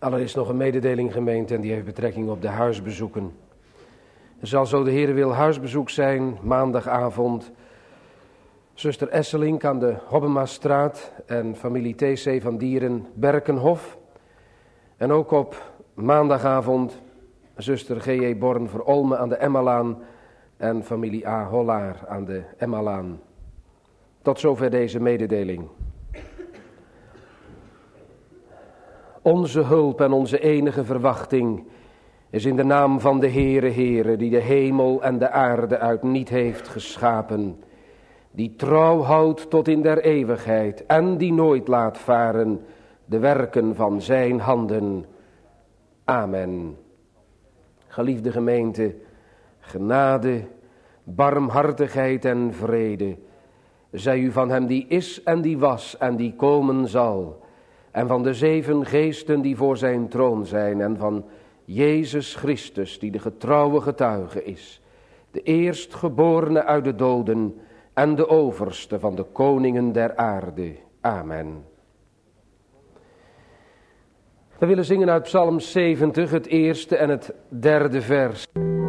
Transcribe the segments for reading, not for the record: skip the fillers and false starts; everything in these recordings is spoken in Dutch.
Allereerst nog een mededeling, gemeente, en die heeft betrekking op de huisbezoeken. Er zal, zo de Heer wil, huisbezoek zijn maandagavond. Zuster Esselink aan de Hobbemastraat en familie TC van Dieren Berkenhof. En ook op maandagavond zuster G.J. Born Verolme aan de Emmalaan en familie A. Hollaar aan de Emmalaan. Tot zover deze mededeling. Onze hulp en onze enige verwachting is in de naam van de Heere, die de hemel en de aarde uit niet heeft geschapen, die trouw houdt tot in der eeuwigheid en die nooit laat varen de werken van zijn handen. Amen. Geliefde gemeente, genade, barmhartigheid en vrede zij u van hem die is en die was en die komen zal, en van de 7 geesten die voor zijn troon zijn, en van Jezus Christus die de getrouwe getuige is, de eerstgeborene uit de doden en de overste van de koningen der aarde. Amen. We willen zingen uit Psalm 70, het eerste en het derde vers.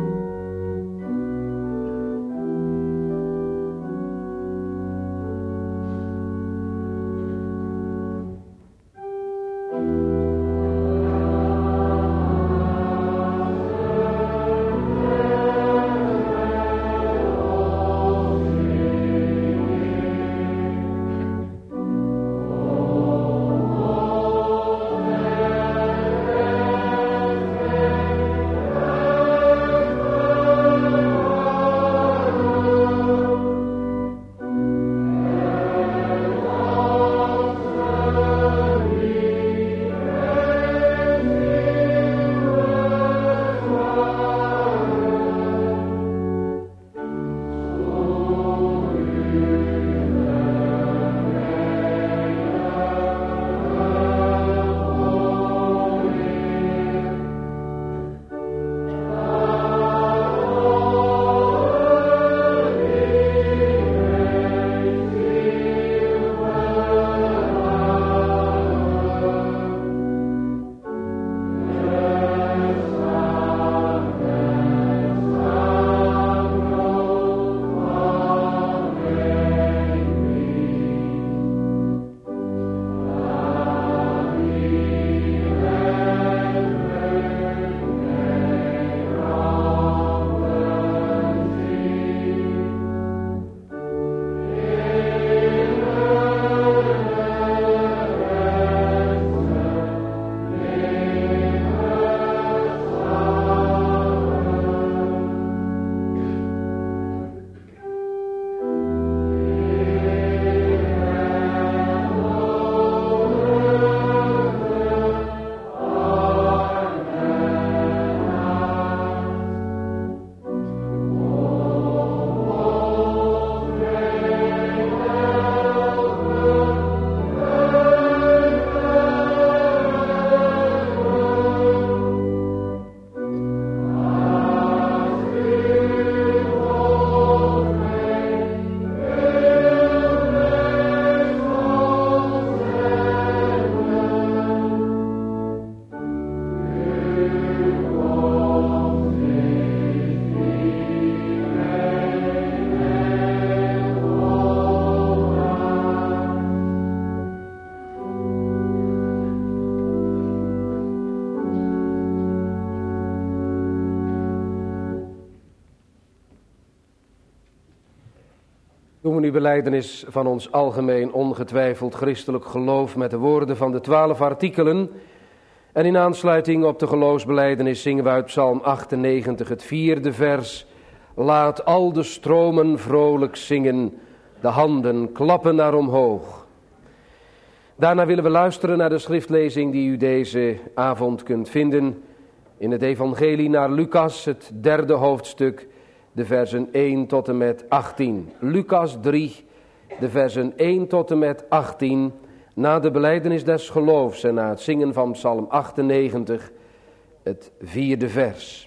Belijdenis van ons algemeen ongetwijfeld christelijk geloof met de woorden van de 12 artikelen. En in aansluiting op de geloofsbelijdenis zingen we uit Psalm 98 het 4e vers. Laat al de stromen vrolijk zingen, de handen klappen naar omhoog. Daarna willen we luisteren naar de schriftlezing die u deze avond kunt vinden in het evangelie naar Lucas, het 3e hoofdstuk, de versen 1 tot en met 18. Lucas 3, de versen 1 tot en met 18, na de belijdenis des geloofs en na het zingen van Psalm 98, het 4e vers.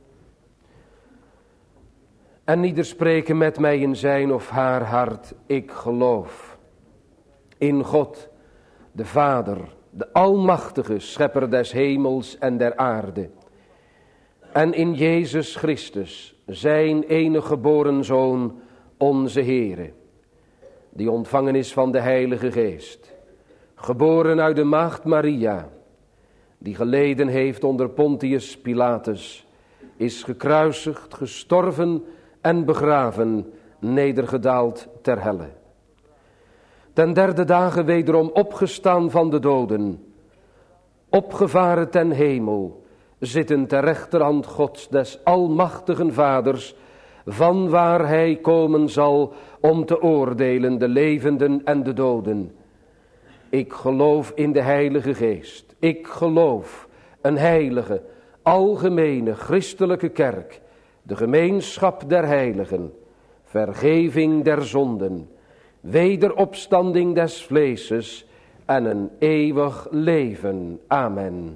En ieder spreken met mij in zijn of haar hart, ik geloof in God, de Vader de almachtige schepper des hemels en der aarde. En in Jezus Christus, zijn enige geboren Zoon, onze Heere, die ontvangen is van de Heilige Geest, geboren uit de maagd Maria, die geleden heeft onder Pontius Pilatus, is gekruisigd, gestorven en begraven, nedergedaald ter helle. Ten derde dagen wederom opgestaan van de doden, opgevaren ten hemel, zitten ter rechterhand Gods des almachtigen Vaders, van waar hij komen zal om te oordelen de levenden en de doden. Ik geloof in de Heilige Geest. Ik geloof een heilige, algemene, christelijke kerk, de gemeenschap der heiligen, vergeving der zonden, wederopstanding des vleeses en een eeuwig leven. Amen.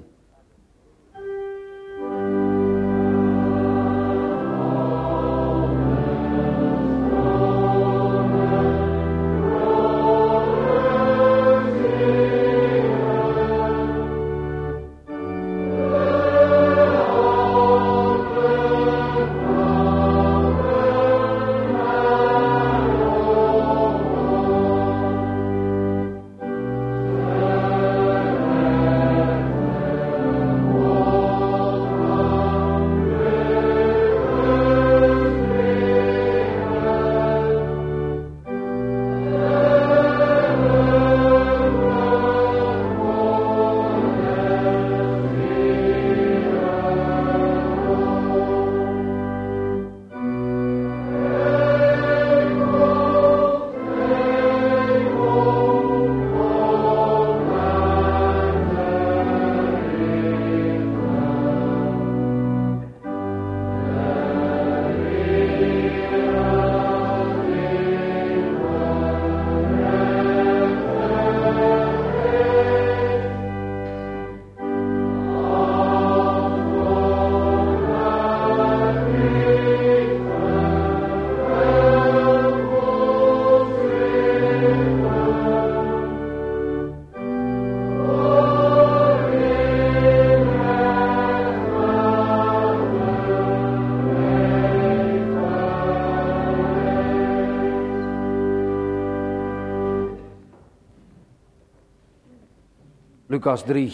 Lucas 3.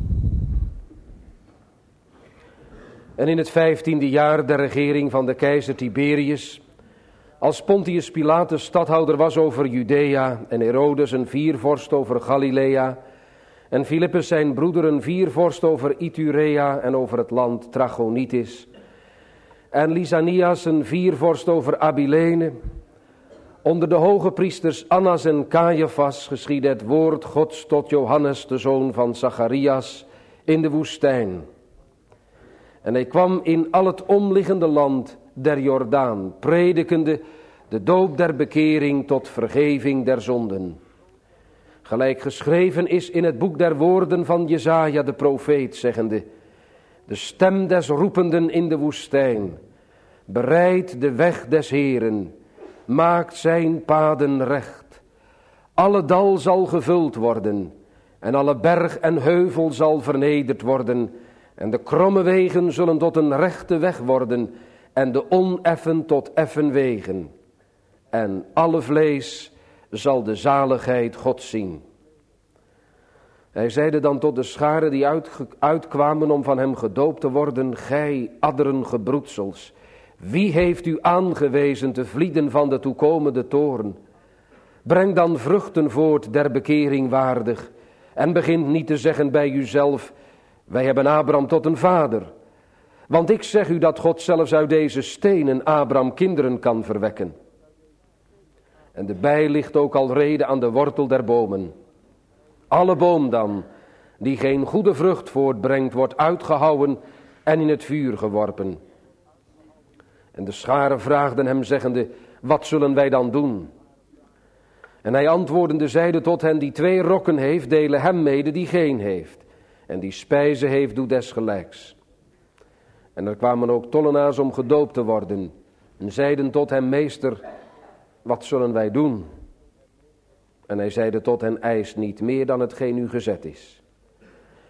En in het 15e jaar der regering van de keizer Tiberius, als Pontius Pilatus stadhouder was over Judea en Herodes een viervorst over Galilea en Filippus zijn broeder een viervorst over Iturea en over het land Trachonitis en Lysanias een viervorst over Abilene. Onder de hoge priesters Annas en Caiaphas geschiedde het woord Gods tot Johannes, de zoon van Zacharias, in de woestijn. En hij kwam in al het omliggende land der Jordaan, predikende de doop der bekering tot vergeving der zonden. Gelijk geschreven is in het boek der woorden van Jesaja de profeet, zeggende: de stem des roependen in de woestijn, bereid de weg des Heeren, maakt zijn paden recht. Alle dal zal gevuld worden en alle berg en heuvel zal vernederd worden en de kromme wegen zullen tot een rechte weg worden en de oneffen tot effen wegen. En alle vlees zal de zaligheid Gods zien. Hij zeide dan tot de scharen die uitkwamen om van hem gedoopt te worden: gij adderen gebroedsels, wie heeft u aangewezen te vlieden van de toekomende toorn? Breng dan vruchten voort der bekering waardig en begint niet te zeggen bij uzelf: wij hebben Abraham tot een vader. Want ik zeg u dat God zelfs uit deze stenen Abraham kinderen kan verwekken. En de bij ligt ook alrede aan de wortel der bomen. Alle boom dan, die geen goede vrucht voortbrengt, wordt uitgehouwen en in het vuur geworpen. En de scharen vraagden hem zeggende: wat zullen wij dan doen? En hij antwoordende zeide tot hen: die 2 rokken heeft, delen hem mede die geen heeft. En die spijze heeft, doet desgelijks. En er kwamen ook tollenaars om gedoopt te worden. En zeiden tot hem: meester, wat zullen wij doen? En hij zeide tot hen: eis niet meer dan hetgeen u gezet is.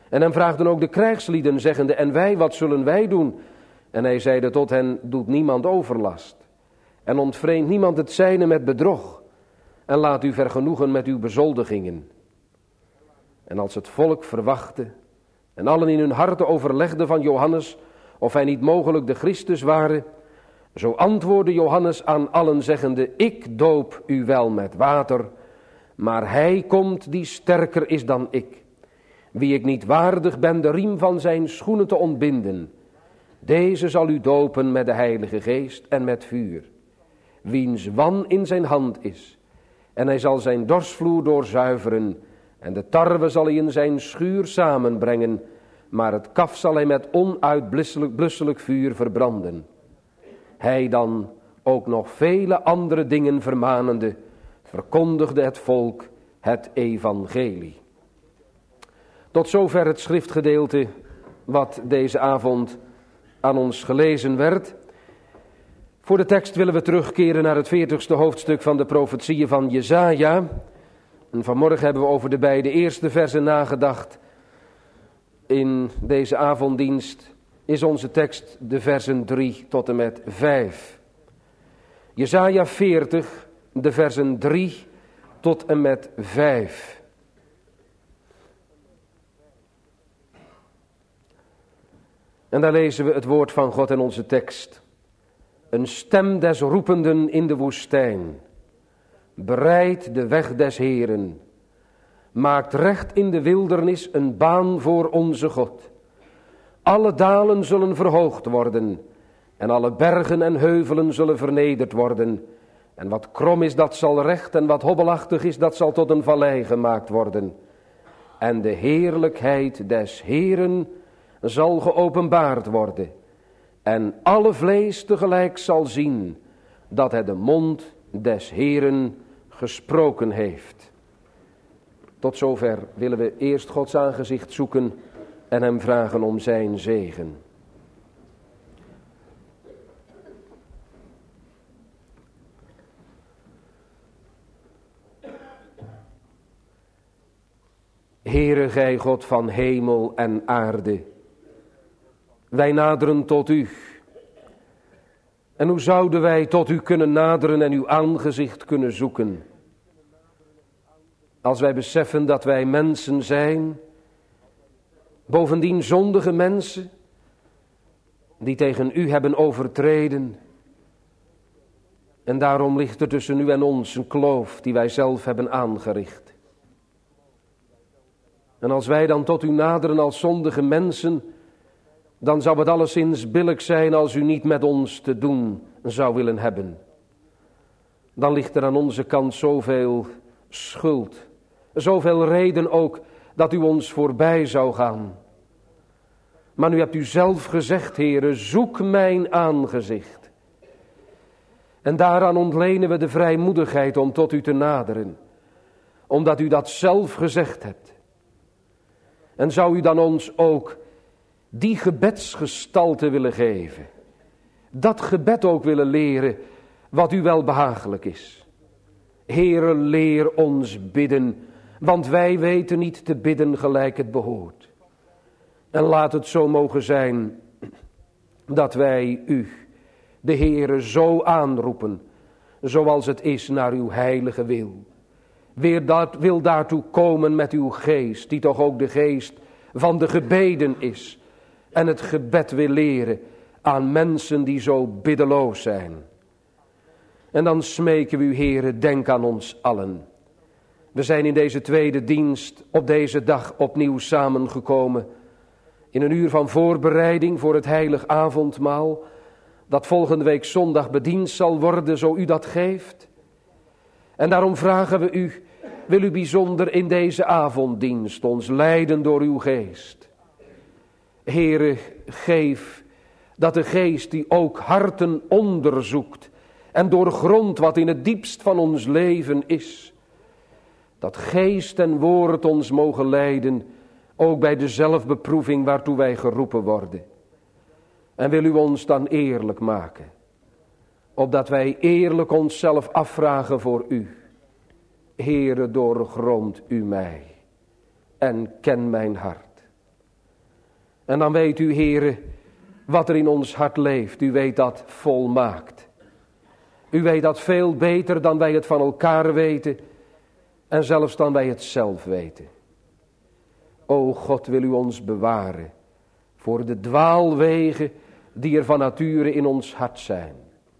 En hem vraagden ook de krijgslieden, zeggende, en wij, wat zullen wij doen? En hij zeide tot hen, doet niemand overlast. En ontvreemd niemand het zijne met bedrog. En laat u vergenoegen met uw bezoldigingen. En als het volk verwachtte, en allen in hun harten overlegden van Johannes, of hij niet mogelijk de Christus ware, zo antwoordde Johannes aan allen, zeggende, ik doop u wel met water, maar hij komt die sterker is dan ik, wie ik niet waardig ben de riem van zijn schoenen te ontbinden. Deze zal u dopen met de Heilige Geest en met vuur, wiens wan in zijn hand is. En hij zal zijn dorsvloer doorzuiveren, en de tarwe zal hij in zijn schuur samenbrengen, maar het kaf zal hij met onuitblusselijk vuur verbranden. Hij dan, ook nog vele andere dingen vermanende, verkondigde het volk het evangelie. Tot zover het schriftgedeelte wat deze avond aan ons gelezen werd. Voor de tekst willen we terugkeren naar het 40ste hoofdstuk van de profetieën van Jesaja. En vanmorgen hebben we over de beide eerste versen nagedacht. In deze avonddienst is onze tekst de versen 3 tot en met 5. Jesaja 40, de versen 3 tot en met 5. En daar lezen we het woord van God in onze tekst. Een stem des roependen in de woestijn. Bereid de weg des Heeren. Maakt recht in de wildernis een baan voor onze God. Alle dalen zullen verhoogd worden. En alle bergen en heuvelen zullen vernederd worden. En wat krom is, dat zal recht. En wat hobbelachtig is, dat zal tot een vallei gemaakt worden. En de heerlijkheid des Heeren zal geopenbaard worden. En alle vlees tegelijk zal zien dat hij de mond des Heeren gesproken heeft. Tot zover willen we eerst Gods aangezicht zoeken en hem vragen om zijn zegen. Heere, gij God van hemel en aarde, wij naderen tot u. En hoe zouden wij tot u kunnen naderen en uw aangezicht kunnen zoeken? Als wij beseffen dat wij mensen zijn, bovendien zondige mensen, die tegen u hebben overtreden. En daarom ligt er tussen u en ons een kloof die wij zelf hebben aangericht. En als wij dan tot u naderen als zondige mensen, dan zou het alleszins billijk zijn als u niet met ons te doen zou willen hebben. Dan ligt er aan onze kant zoveel schuld, zoveel reden ook dat u ons voorbij zou gaan. Maar nu hebt u zelf gezegd, Heere, zoek mijn aangezicht. En daaraan ontlenen we de vrijmoedigheid om tot u te naderen, omdat u dat zelf gezegd hebt. En zou u dan ons ook die gebedsgestalte willen geven. Dat gebed ook willen leren wat u wel behagelijk is. Heere, leer ons bidden, want wij weten niet te bidden gelijk het behoort. En laat het zo mogen zijn dat wij u, de Heere, zo aanroepen, zoals het is naar uw heilige wil. Wil daartoe komen met uw geest, die toch ook de geest van de gebeden is. En het gebed wil leren aan mensen die zo biddeloos zijn. En dan smeken we u, Heere, denk aan ons allen. We zijn in deze tweede dienst op deze dag opnieuw samengekomen. In een uur van voorbereiding voor het heilig avondmaal. Dat volgende week zondag bediend zal worden, zo u dat geeft. En daarom vragen we u, wil u bijzonder in deze avonddienst ons leiden door uw geest. Heere, geef dat de geest die ook harten onderzoekt en doorgrondt wat in het diepst van ons leven is, dat geest en woord ons mogen leiden, ook bij de zelfbeproeving waartoe wij geroepen worden. En wil u ons dan eerlijk maken, opdat wij eerlijk onszelf afvragen voor u. Heere, doorgrond u mij en ken mijn hart. En dan weet u, Heere, wat er in ons hart leeft. U weet dat volmaakt. U weet dat veel beter dan wij het van elkaar weten en zelfs dan wij het zelf weten. O God, wil u ons bewaren voor de dwaalwegen die er van nature in ons hart zijn.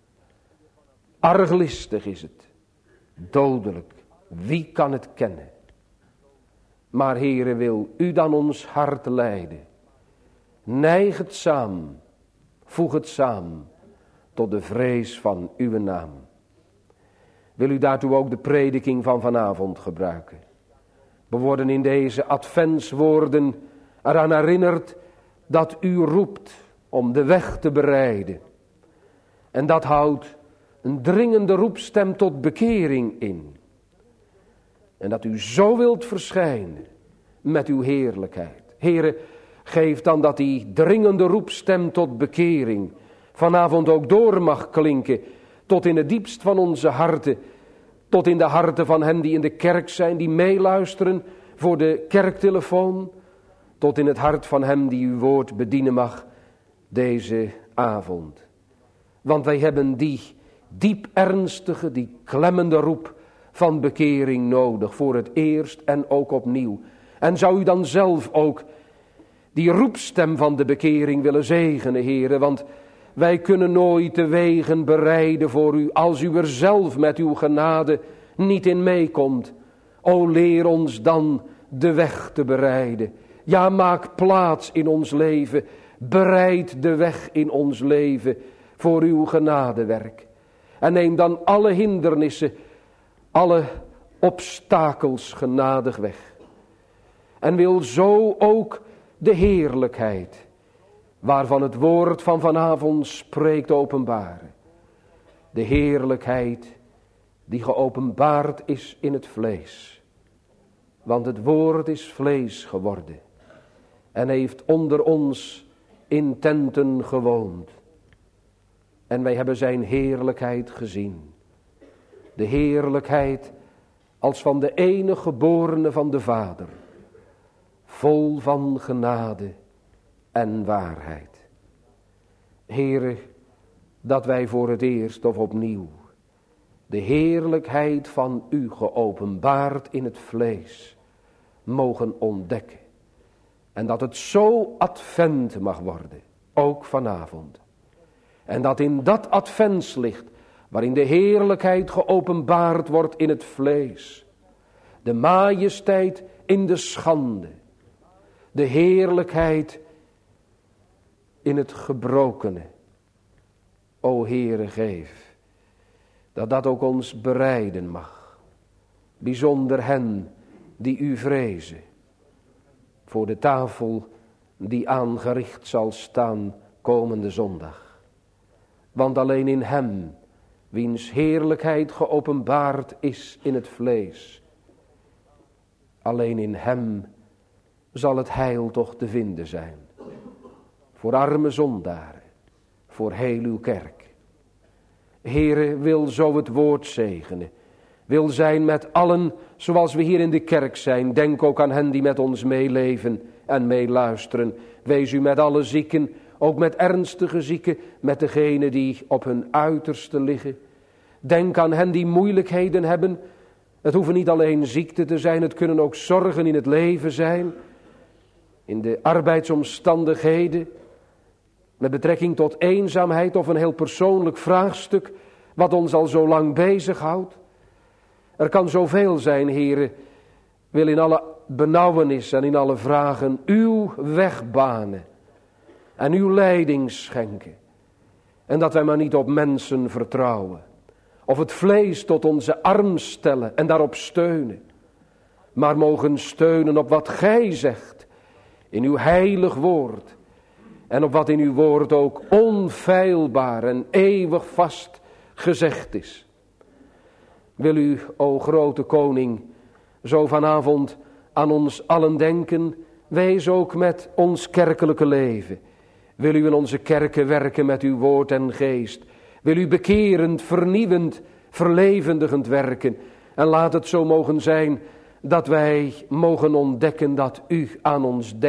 Arglistig is het, dodelijk, wie kan het kennen? Maar Heere, wil u dan ons hart leiden. Neig het samen, voeg het samen tot de vrees van uw naam. Wil u daartoe ook de prediking van vanavond gebruiken. We worden in deze adventswoorden eraan herinnerd dat u roept om de weg te bereiden. En dat houdt een dringende roepstem tot bekering in. En dat u zo wilt verschijnen met uw heerlijkheid. Heere, geef dan dat die dringende roepstem tot bekering vanavond ook door mag klinken tot in het diepst van onze harten. Tot in de harten van hen die in de kerk zijn, die meeluisteren voor de kerktelefoon. Tot in het hart van hem die uw woord bedienen mag deze avond. Want wij hebben die diep ernstige, die klemmende roep van bekering nodig. Voor het eerst en ook opnieuw. En zou u dan zelf ook die roepstem van de bekering willen zegenen, Heere. Want wij kunnen nooit de wegen bereiden voor u als u er zelf met uw genade niet in meekomt. O, leer ons dan de weg te bereiden. Ja, maak plaats in ons leven. Bereid de weg in ons leven voor uw genadewerk. En neem dan alle hindernissen, alle obstakels genadig weg. En wil zo ook de heerlijkheid waarvan het woord van vanavond spreekt openbaren. De heerlijkheid die geopenbaard is in het vlees. Want het woord is vlees geworden en heeft onder ons in tenten gewoond. En wij hebben zijn heerlijkheid gezien. De heerlijkheid als van de enige geborene van de Vader. Vol van genade en waarheid. Heere, dat wij voor het eerst of opnieuw de heerlijkheid van u geopenbaard in het vlees mogen ontdekken. En dat het zo advent mag worden, ook vanavond. En dat in dat adventslicht, waarin de heerlijkheid geopenbaard wordt in het vlees, de majesteit in de schande, de heerlijkheid in het gebrokene. O Heere, geef dat dat ook ons bereiden mag. Bijzonder hen die u vrezen. Voor de tafel die aangericht zal staan komende zondag. Want alleen in hem, wiens heerlijkheid geopenbaard is in het vlees, alleen in hem zal het heil toch te vinden zijn. Voor arme zondaren, voor heel uw kerk. Heere, wil zo het woord zegenen. Wil zijn met allen zoals we hier in de kerk zijn. Denk ook aan hen die met ons meeleven en meeluisteren. Wees u met alle zieken, ook met ernstige zieken, met degenen die op hun uiterste liggen. Denk aan hen die moeilijkheden hebben. Het hoeven niet alleen ziekte te zijn, het kunnen ook zorgen in het leven zijn. In de arbeidsomstandigheden, met betrekking tot eenzaamheid of een heel persoonlijk vraagstuk wat ons al zo lang bezighoudt. Er kan zoveel zijn, Heere, wil in alle benauwenis en in alle vragen uw weg banen en uw leiding schenken. En dat wij maar niet op mensen vertrouwen, of het vlees tot onze arm stellen en daarop steunen, maar mogen steunen op wat gij zegt in uw heilig woord. En op wat in uw woord ook onfeilbaar en eeuwig vast gezegd is. Wil u, o grote koning, zo vanavond aan ons allen denken. Wees ook met ons kerkelijke leven. Wil u in onze kerken werken met uw woord en geest. Wil u bekerend, vernieuwend, verlevendigend werken. En laat het zo mogen zijn dat wij mogen ontdekken dat u aan ons denkt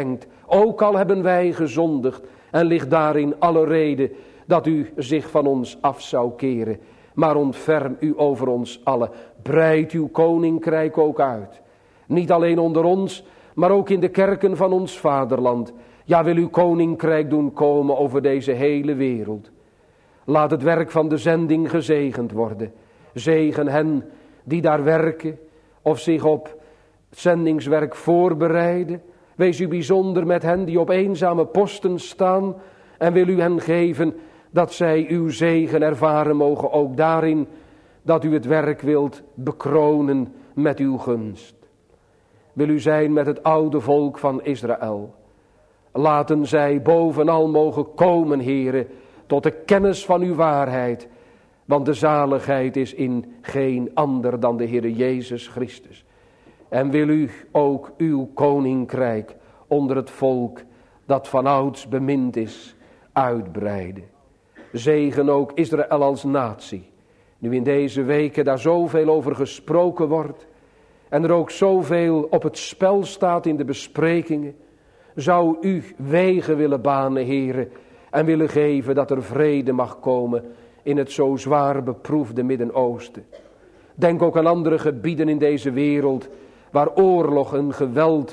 Ook al hebben wij gezondigd en ligt daarin alle reden dat u zich van ons af zou keren. Maar ontferm u over ons allen. Breid uw koninkrijk ook uit. Niet alleen onder ons, maar ook in de kerken van ons vaderland. Ja, wil uw koninkrijk doen komen over deze hele wereld. Laat het werk van de zending gezegend worden. Zegen hen die daar werken of zich op zendingswerk voorbereiden. Wees u bijzonder met hen die op eenzame posten staan en wil u hen geven dat zij uw zegen ervaren mogen, ook daarin dat u het werk wilt bekronen met uw gunst. Wil u zijn met het oude volk van Israël. Laten zij bovenal mogen komen, Heere, tot de kennis van uw waarheid. Want de zaligheid is in geen ander dan de Heere Jezus Christus. En wil u ook uw koninkrijk onder het volk dat vanouds bemind is, uitbreiden. Zegen ook Israël als natie. Nu in deze weken daar zoveel over gesproken wordt en er ook zoveel op het spel staat in de besprekingen. Zou u wegen willen banen, Heere, en willen geven dat er vrede mag komen in het zo zwaar beproefde Midden-Oosten. Denk ook aan andere gebieden in deze wereld waar oorlog en geweld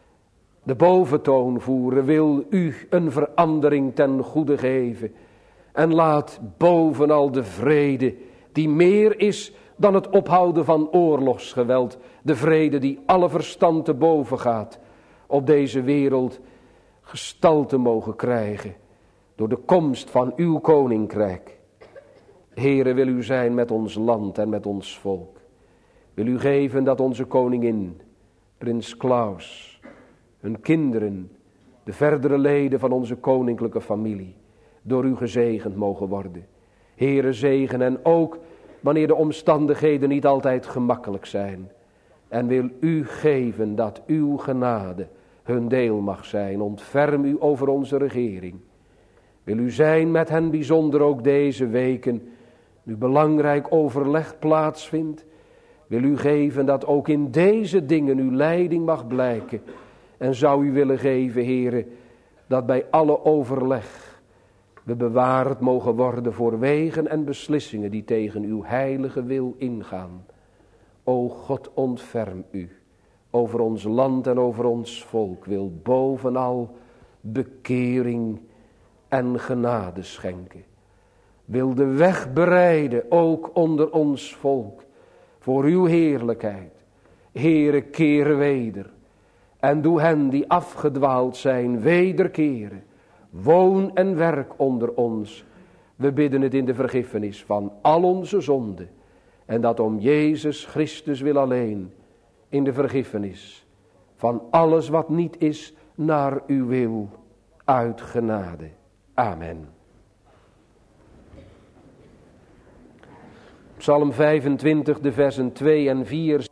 de boventoon voeren. Wil u een verandering ten goede geven. En laat bovenal de vrede die meer is dan het ophouden van oorlogsgeweld. De vrede die alle verstand te boven gaat. Op deze wereld gestalte mogen krijgen. Door de komst van uw koninkrijk. Heere, wil u zijn met ons land en met ons volk. Wil u geven dat onze koningin, prins Klaus, hun kinderen, de verdere leden van onze koninklijke familie, door u gezegend mogen worden. Heere, zegen en ook wanneer de omstandigheden niet altijd gemakkelijk zijn. En wil u geven dat uw genade hun deel mag zijn. Ontferm u over onze regering. Wil u zijn met hen bijzonder ook deze weken, nu belangrijk overleg plaatsvindt. Wil u geven dat ook in deze dingen uw leiding mag blijken. En zou u willen geven, Heere, dat bij alle overleg we bewaard mogen worden voor wegen en beslissingen die tegen uw heilige wil ingaan. O God, ontferm u over ons land en over ons volk. Wil bovenal bekering en genade schenken. Wil de weg bereiden, ook onder ons volk, voor uw heerlijkheid. Heere, keer weder. En doe hen die afgedwaald zijn, wederkeren. Woon en werk onder ons. We bidden het in de vergiffenis van al onze zonden. En dat om Jezus Christus wil alleen. In de vergiffenis van alles wat niet is naar uw wil. Uit genade. Amen. Psalm 25, de versen 2 en 4.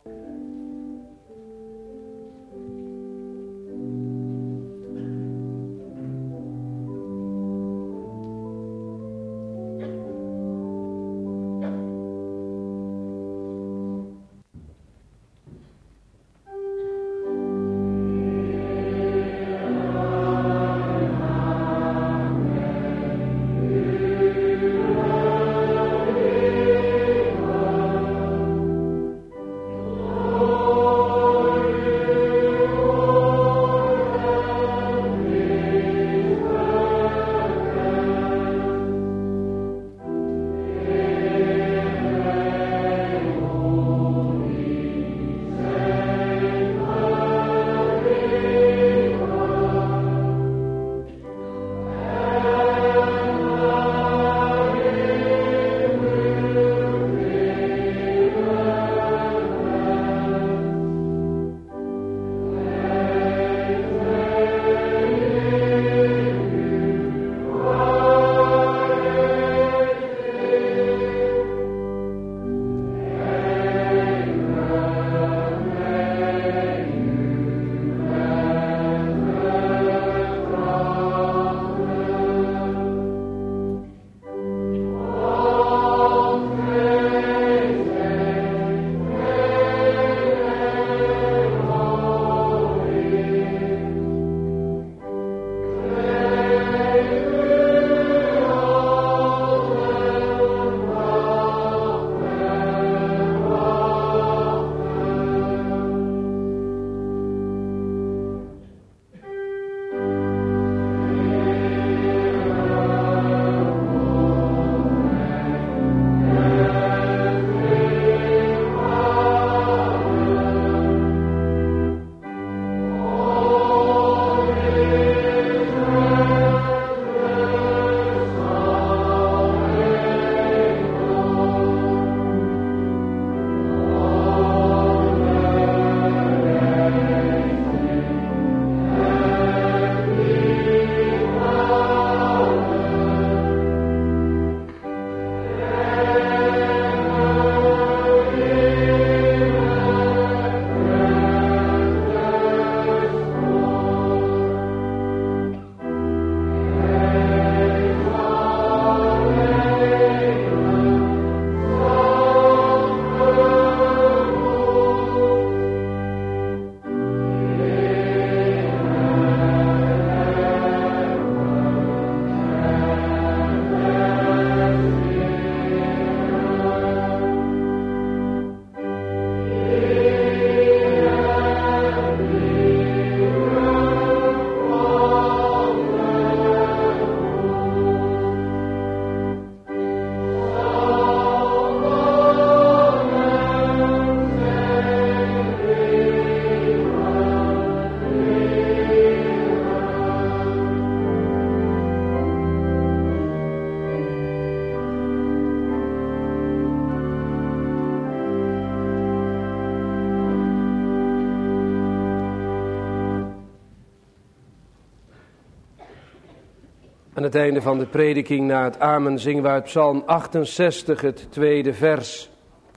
Aan het einde van de prediking na het amen zingen we uit Psalm 68 het tweede vers.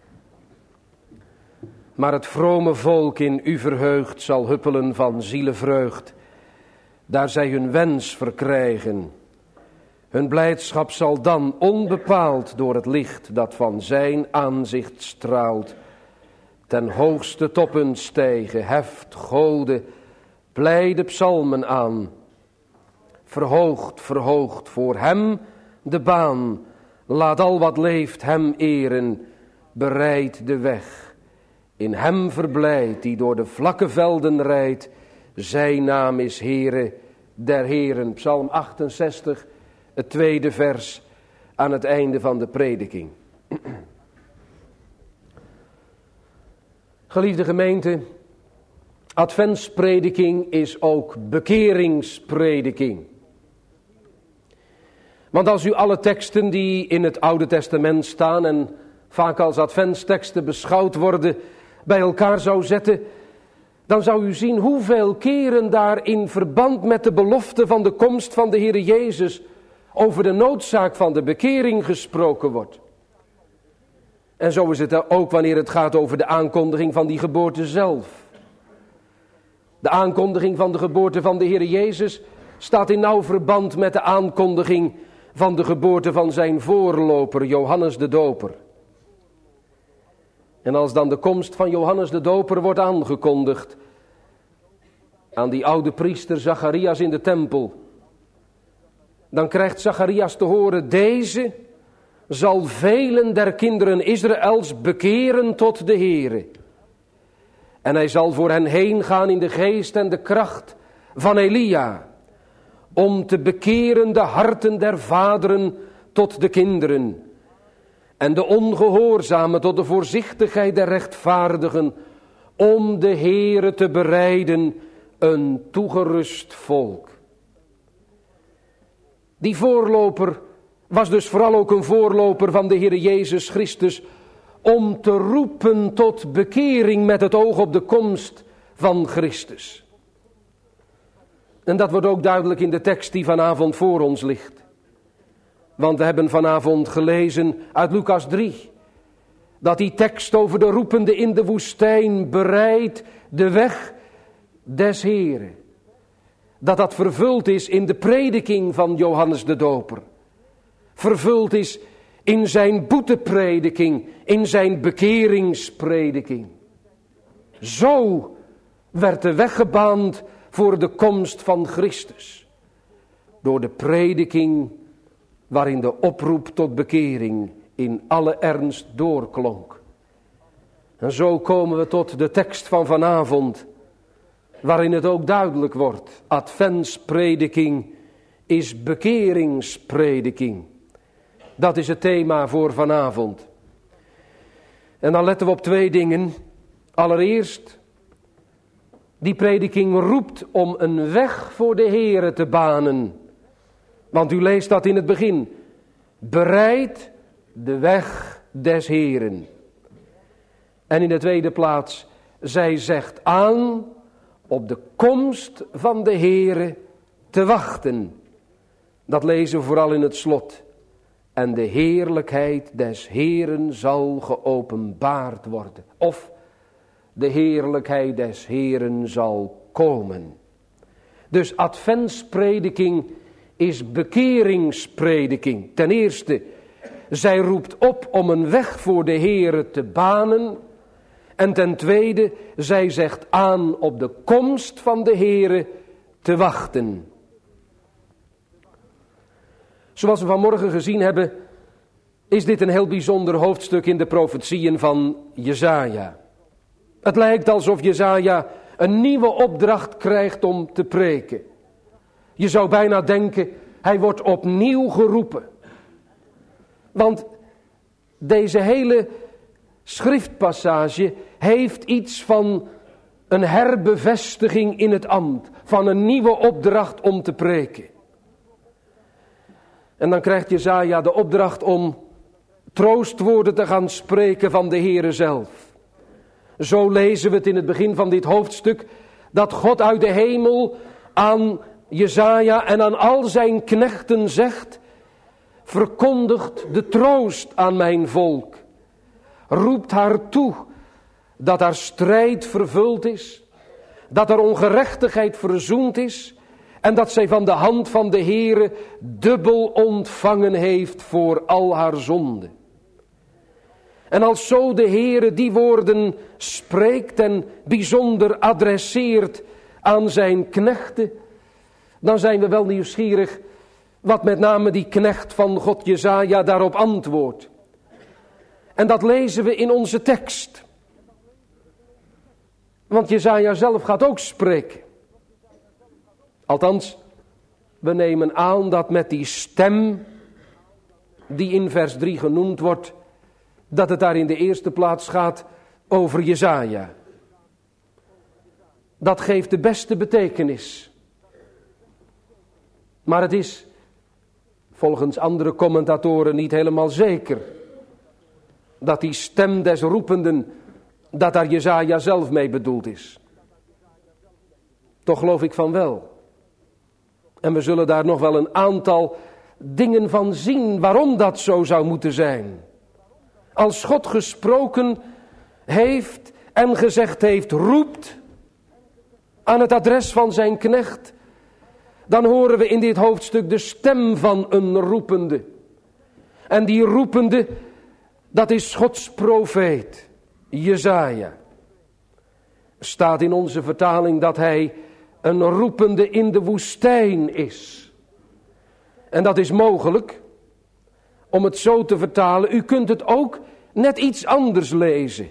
Maar het vrome volk in u verheugd zal huppelen van zielevreugd, daar zij hun wens verkrijgen. Hun blijdschap zal dan onbepaald door het licht dat van zijn aanzicht straalt, ten hoogste toppen stijgen, heft goden, blijde psalmen aan. Verhoogd, verhoogd, voor hem de baan, laat al wat leeft hem eren, bereid de weg. In hem verblijd, die door de vlakke velden rijdt, zijn naam is Heere der Heren. Psalm 68, het tweede vers aan het einde van de prediking. Geliefde gemeente, adventsprediking is ook bekeringsprediking. Want als u alle teksten die in het Oude Testament staan en vaak als adventsteksten beschouwd worden, bij elkaar zou zetten, dan zou u zien hoeveel keren daar in verband met de belofte van de komst van de Heer Jezus over de noodzaak van de bekering gesproken wordt. En zo is het ook wanneer het gaat over de aankondiging van die geboorte zelf. De aankondiging van de geboorte van de Heer Jezus staat in nauw verband met de aankondiging van de geboorte van zijn voorloper, Johannes de Doper. En als dan de komst van Johannes de Doper wordt aangekondigd aan die oude priester Zacharias in de tempel, dan krijgt Zacharias te horen: deze zal velen der kinderen Israëls bekeren tot de Heere. En hij zal voor hen heen gaan in de geest en de kracht van Elia, om te bekeren de harten der vaderen tot de kinderen, en de ongehoorzamen tot de voorzichtigheid der rechtvaardigen, om de Heere te bereiden een toegerust volk. Die voorloper was dus vooral ook een voorloper van de Heere Jezus Christus, om te roepen tot bekering met het oog op de komst van Christus. En dat wordt ook duidelijk in de tekst die vanavond voor ons ligt. Want we hebben vanavond gelezen uit Lucas 3, dat die tekst over de roepende in de woestijn bereidt de weg des Heren. Dat vervuld is in de prediking van Johannes de Doper. Vervuld is in zijn boeteprediking, in zijn bekeringsprediking. Zo werd de weg gebaand voor de komst van Christus. Door de prediking waarin de oproep tot bekering in alle ernst doorklonk. En zo komen we tot de tekst van vanavond, waarin het ook duidelijk wordt: adventsprediking is bekeringsprediking. Dat is het thema voor vanavond. En dan letten we op twee dingen. Allereerst, die prediking roept om een weg voor de Heere te banen. Want u leest dat in het begin. Bereid de weg des Heeren. En in de tweede plaats, zij zegt aan op de komst van de Heere te wachten. Dat lezen we vooral in het slot. En de heerlijkheid des Heeren zal geopenbaard worden. Of de heerlijkheid des Heeren zal komen. Dus adventsprediking is bekeringsprediking. Ten eerste, zij roept op om een weg voor de Heere te banen. En ten tweede, zij zegt aan op de komst van de Heere te wachten. Zoals we vanmorgen gezien hebben, is dit een heel bijzonder hoofdstuk in de profetieën van Jesaja. Het lijkt alsof Jesaja een nieuwe opdracht krijgt om te preken. Je zou bijna denken, hij wordt opnieuw geroepen. Want deze hele schriftpassage heeft iets van een herbevestiging in het ambt. Van een nieuwe opdracht om te preken. En dan krijgt Jesaja de opdracht om troostwoorden te gaan spreken van de Heere zelf. Zo lezen we het in het begin van dit hoofdstuk, dat God uit de hemel aan Jesaja en aan al zijn knechten zegt: verkondigt de troost aan mijn volk. Roept haar toe dat haar strijd vervuld is, dat haar ongerechtigheid verzoend is en dat zij van de hand van de Heere dubbel ontvangen heeft voor al haar zonden. En als zo de Heere die woorden spreekt en bijzonder adresseert aan zijn knechten, dan zijn we wel nieuwsgierig wat met name die knecht van God Jesaja daarop antwoordt. En dat lezen we in onze tekst. Want Jesaja zelf gaat ook spreken. Althans, we nemen aan dat met die stem die in vers 3 genoemd wordt, dat het daar in de eerste plaats gaat over Jesaja. Dat geeft de beste betekenis. Maar het is volgens andere commentatoren niet helemaal zeker dat die stem des roependen, dat daar Jesaja zelf mee bedoeld is. Toch geloof ik van wel. En we zullen daar nog wel een aantal dingen van zien waarom dat zo zou moeten zijn. Als God gesproken heeft en gezegd heeft, roept aan het adres van zijn knecht, dan horen we in dit hoofdstuk de stem van een roepende. En die roepende, dat is Gods profeet, Jesaja. Staat in onze vertaling dat hij een roepende in de woestijn is. En dat is mogelijk om het zo te vertalen. U kunt het ook net iets anders lezen.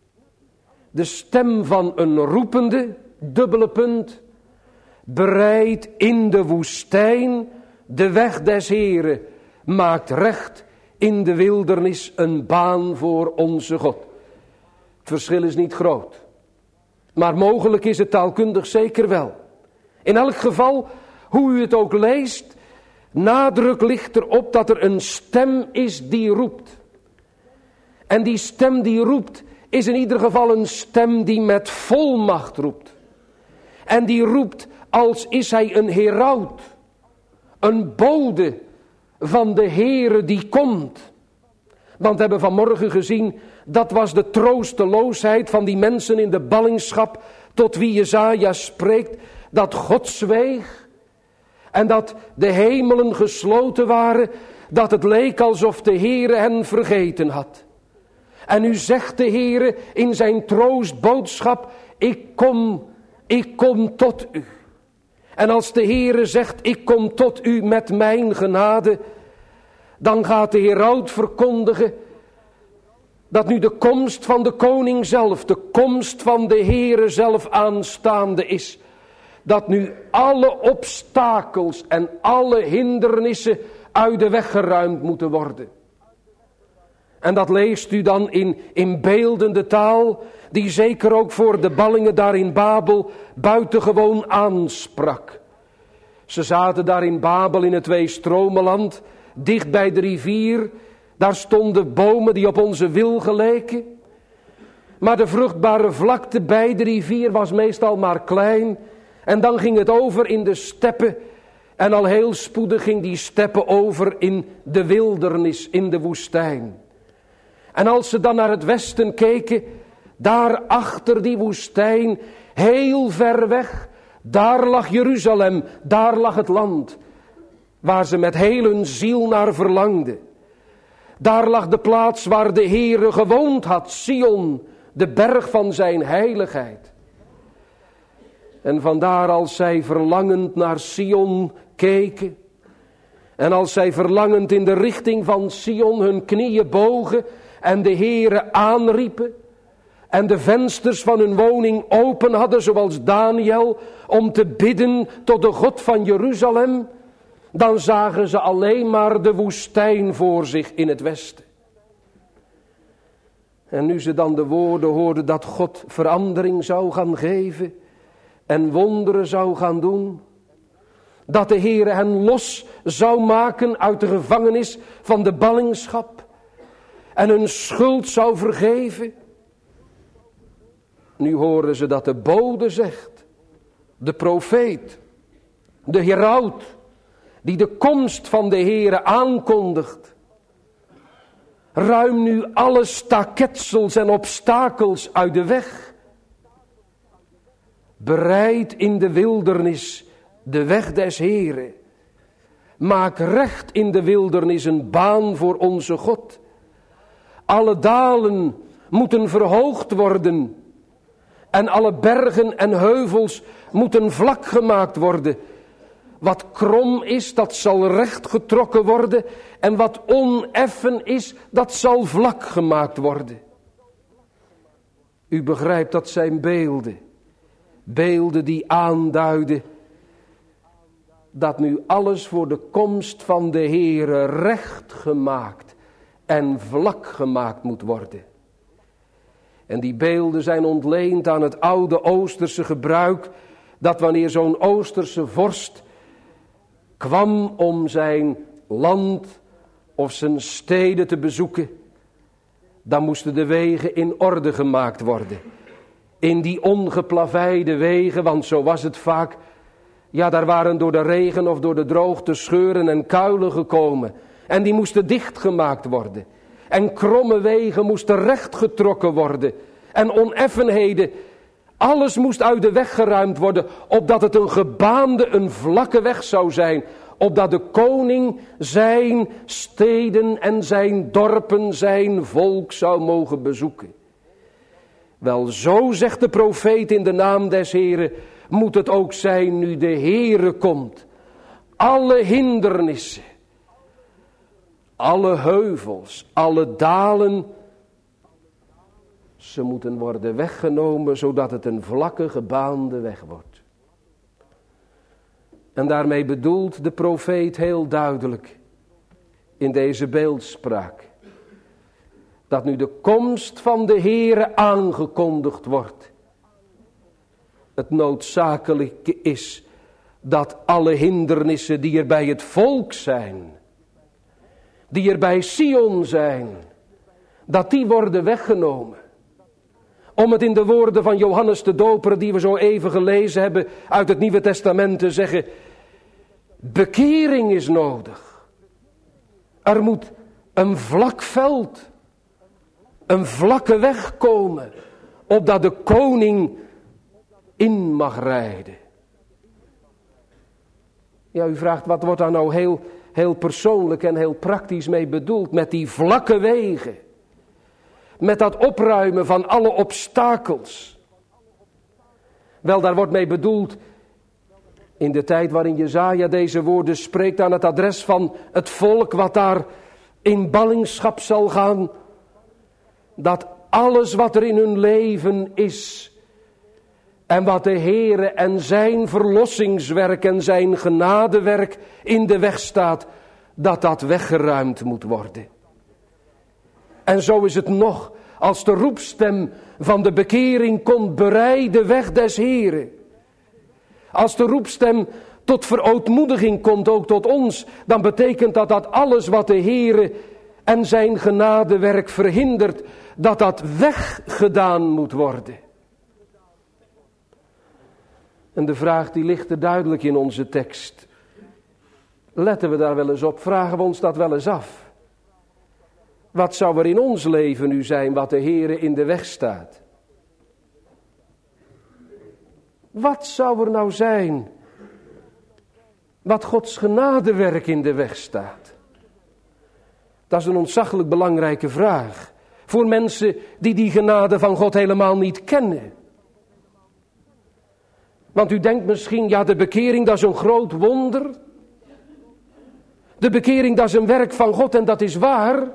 De stem van een roepende, dubbele punt, bereidt in de woestijn de weg des Heren, maakt recht in de wildernis een baan voor onze God. Het verschil is niet groot, maar mogelijk is het taalkundig zeker wel. In elk geval, hoe u het ook leest, nadruk ligt erop dat er een stem is die roept. En die stem die roept is in ieder geval een stem die met volmacht roept. En die roept als is hij een heraut, een bode van de Heere die komt. Want we hebben vanmorgen gezien, dat was de troosteloosheid van die mensen in de ballingschap tot wie Jesaja spreekt, dat God zweeg en dat de hemelen gesloten waren, dat het leek alsof de Heere hen vergeten had. En nu zegt de Heere in zijn troostboodschap, ik kom tot u. En als de Heere zegt, ik kom tot u met mijn genade, dan gaat de heraut verkondigen dat nu de komst van de koning zelf, de komst van de Heere zelf aanstaande is. Dat nu alle obstakels en alle hindernissen uit de weg geruimd moeten worden. En dat leest u dan in beeldende taal, die zeker ook voor de ballingen daar in Babel buitengewoon aansprak. Ze zaten daar in Babel in het Tweestromenland, dicht bij de rivier. Daar stonden bomen die op onze wil geleken. Maar de vruchtbare vlakte bij de rivier was meestal maar klein. En dan ging het over in de steppen. En al heel spoedig ging die steppen over in de wildernis, in de woestijn. En als ze dan naar het westen keken, daar achter die woestijn, heel ver weg, daar lag Jeruzalem, daar lag het land, waar ze met heel hun ziel naar verlangden. Daar lag de plaats waar de Heere gewoond had, Sion, de berg van zijn heiligheid. En vandaar als zij verlangend naar Sion keken, en als zij verlangend in de richting van Sion hun knieën bogen en de Heere aanriepen, en de vensters van hun woning open hadden, zoals Daniel, om te bidden tot de God van Jeruzalem, dan zagen ze alleen maar de woestijn voor zich in het westen. En nu ze dan de woorden hoorden dat God verandering zou gaan geven en wonderen zou gaan doen, dat de Heere hen los zou maken uit de gevangenis van de ballingschap en hun schuld zou vergeven. Nu horen ze dat de bode zegt, de profeet, de heraut, die de komst van de Heere aankondigt. Ruim nu alle staketsels en obstakels uit de weg. Bereid in de wildernis de weg des Heere. Maak recht in de wildernis een baan voor onze God. Alle dalen moeten verhoogd worden. En alle bergen en heuvels moeten vlak gemaakt worden. Wat krom is, dat zal recht getrokken worden. En wat oneffen is, dat zal vlak gemaakt worden. U begrijpt, dat zijn beelden. Beelden die aanduiden dat nu alles voor de komst van de Heere recht gemaakt en vlak gemaakt moet worden. En die beelden zijn ontleend aan het oude Oosterse gebruik, dat wanneer zo'n Oosterse vorst kwam om zijn land of zijn steden te bezoeken, dan moesten de wegen in orde gemaakt worden. In die ongeplaveide wegen, want zo was het vaak, ja, daar waren door de regen of door de droogte scheuren en kuilen gekomen. En die moesten dichtgemaakt worden. En kromme wegen moesten rechtgetrokken worden. En oneffenheden, alles moest uit de weg geruimd worden, opdat het een gebaande, een vlakke weg zou zijn. Opdat de koning zijn steden en zijn dorpen, zijn volk zou mogen bezoeken. Wel, zo zegt de profeet in de naam des Heren, moet het ook zijn nu de Heere komt. Alle hindernissen, alle heuvels, alle dalen, ze moeten worden weggenomen, zodat het een vlakke, gebaande weg wordt. En daarmee bedoelt de profeet heel duidelijk in deze beeldspraak dat nu de komst van de Heere aangekondigd wordt. Het noodzakelijke is dat alle hindernissen die er bij het volk zijn, die er bij Sion zijn, dat die worden weggenomen. Om het in de woorden van Johannes de Doper, die we zo even gelezen hebben uit het Nieuwe Testament, te zeggen: bekering is nodig. Er moet een vlak veld, een vlakke weg komen, opdat de koning in mag rijden. Ja, u vraagt, wat wordt daar nou heel persoonlijk en heel praktisch mee bedoeld? Met die vlakke wegen. Met dat opruimen van alle obstakels. Wel, daar wordt mee bedoeld, in de tijd waarin Jesaja deze woorden spreekt aan het adres van het volk wat daar in ballingschap zal gaan, dat alles wat er in hun leven is en wat de Heere en zijn verlossingswerk en zijn genadewerk in de weg staat, dat dat weggeruimd moet worden. En zo is het nog, als de roepstem van de bekering komt: bereid de weg des Heeren. Als de roepstem tot verootmoediging komt, ook tot ons, dan betekent dat alles wat de Heere en zijn genadewerk verhindert, dat weggedaan moet worden. En de vraag die ligt er duidelijk in onze tekst. Letten we daar wel eens op? Vragen we ons dat wel eens af? Wat zou er in ons leven nu zijn wat de Heere in de weg staat? Wat zou er nou zijn wat Gods genadewerk in de weg staat? Dat is een ontzaglijk belangrijke vraag. Voor mensen die genade van God helemaal niet kennen. Want u denkt misschien, ja, de bekering, dat is een groot wonder. De bekering, dat is een werk van God en dat is waar.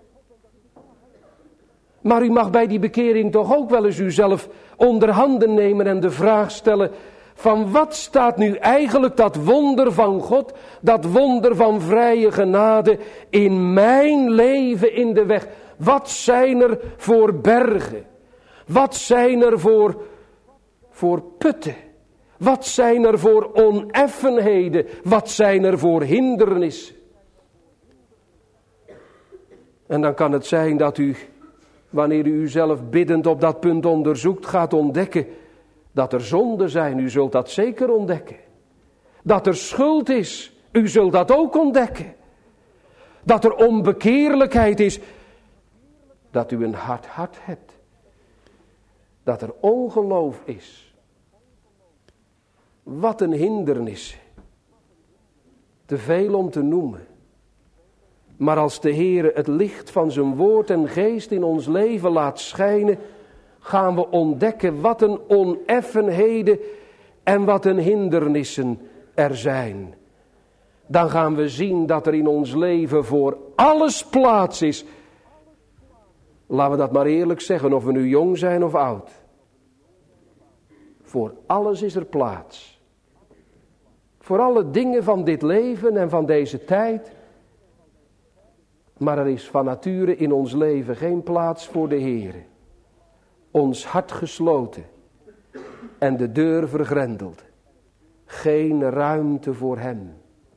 Maar u mag bij die bekering toch ook wel eens uzelf onder handen nemen en de vraag stellen: van wat staat nu eigenlijk dat wonder van God, dat wonder van vrije genade in mijn leven in de weg? Wat zijn er voor bergen? Wat zijn er voor putten? Wat zijn er voor oneffenheden? Wat zijn er voor hindernissen? En dan kan het zijn dat u, wanneer u uzelf biddend op dat punt onderzoekt, gaat ontdekken dat er zonden zijn. U zult dat zeker ontdekken. Dat er schuld is, u zult dat ook ontdekken. Dat er onbekeerlijkheid is, dat u een hard hart hebt. Dat er ongeloof is. Wat een hindernis. Te veel om te noemen. Maar als de Heere het licht van zijn woord en geest in ons leven laat schijnen, gaan we ontdekken wat een oneffenheden en wat een hindernissen er zijn. Dan gaan we zien dat er in ons leven voor alles plaats is. Laten we dat maar eerlijk zeggen, of we nu jong zijn of oud. Voor alles is er plaats. Voor alle dingen van dit leven en van deze tijd. Maar er is van nature in ons leven geen plaats voor de Heere. Ons hart gesloten en de deur vergrendeld. Geen ruimte voor hem.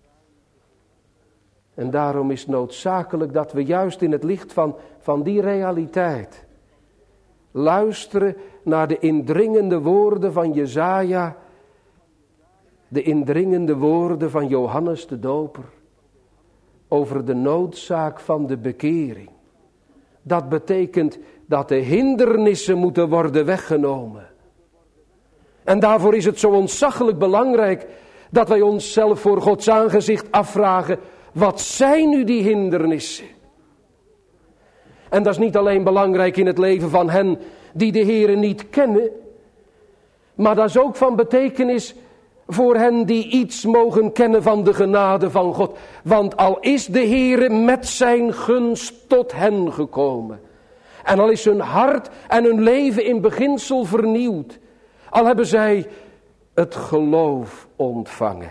En daarom is het noodzakelijk dat we juist in het licht van die realiteit luisteren naar de indringende woorden van Jesaja, de indringende woorden van Johannes de Doper over de noodzaak van de bekering. Dat betekent dat de hindernissen moeten worden weggenomen. En daarvoor is het zo ontzaglijk belangrijk dat wij onszelf voor Gods aangezicht afvragen: wat zijn nu die hindernissen? En dat is niet alleen belangrijk in het leven van hen die de Heere niet kennen, maar dat is ook van betekenis voor hen die iets mogen kennen van de genade van God. Want al is de Heere met zijn gunst tot hen gekomen, en al is hun hart en hun leven in beginsel vernieuwd, al hebben zij het geloof ontvangen,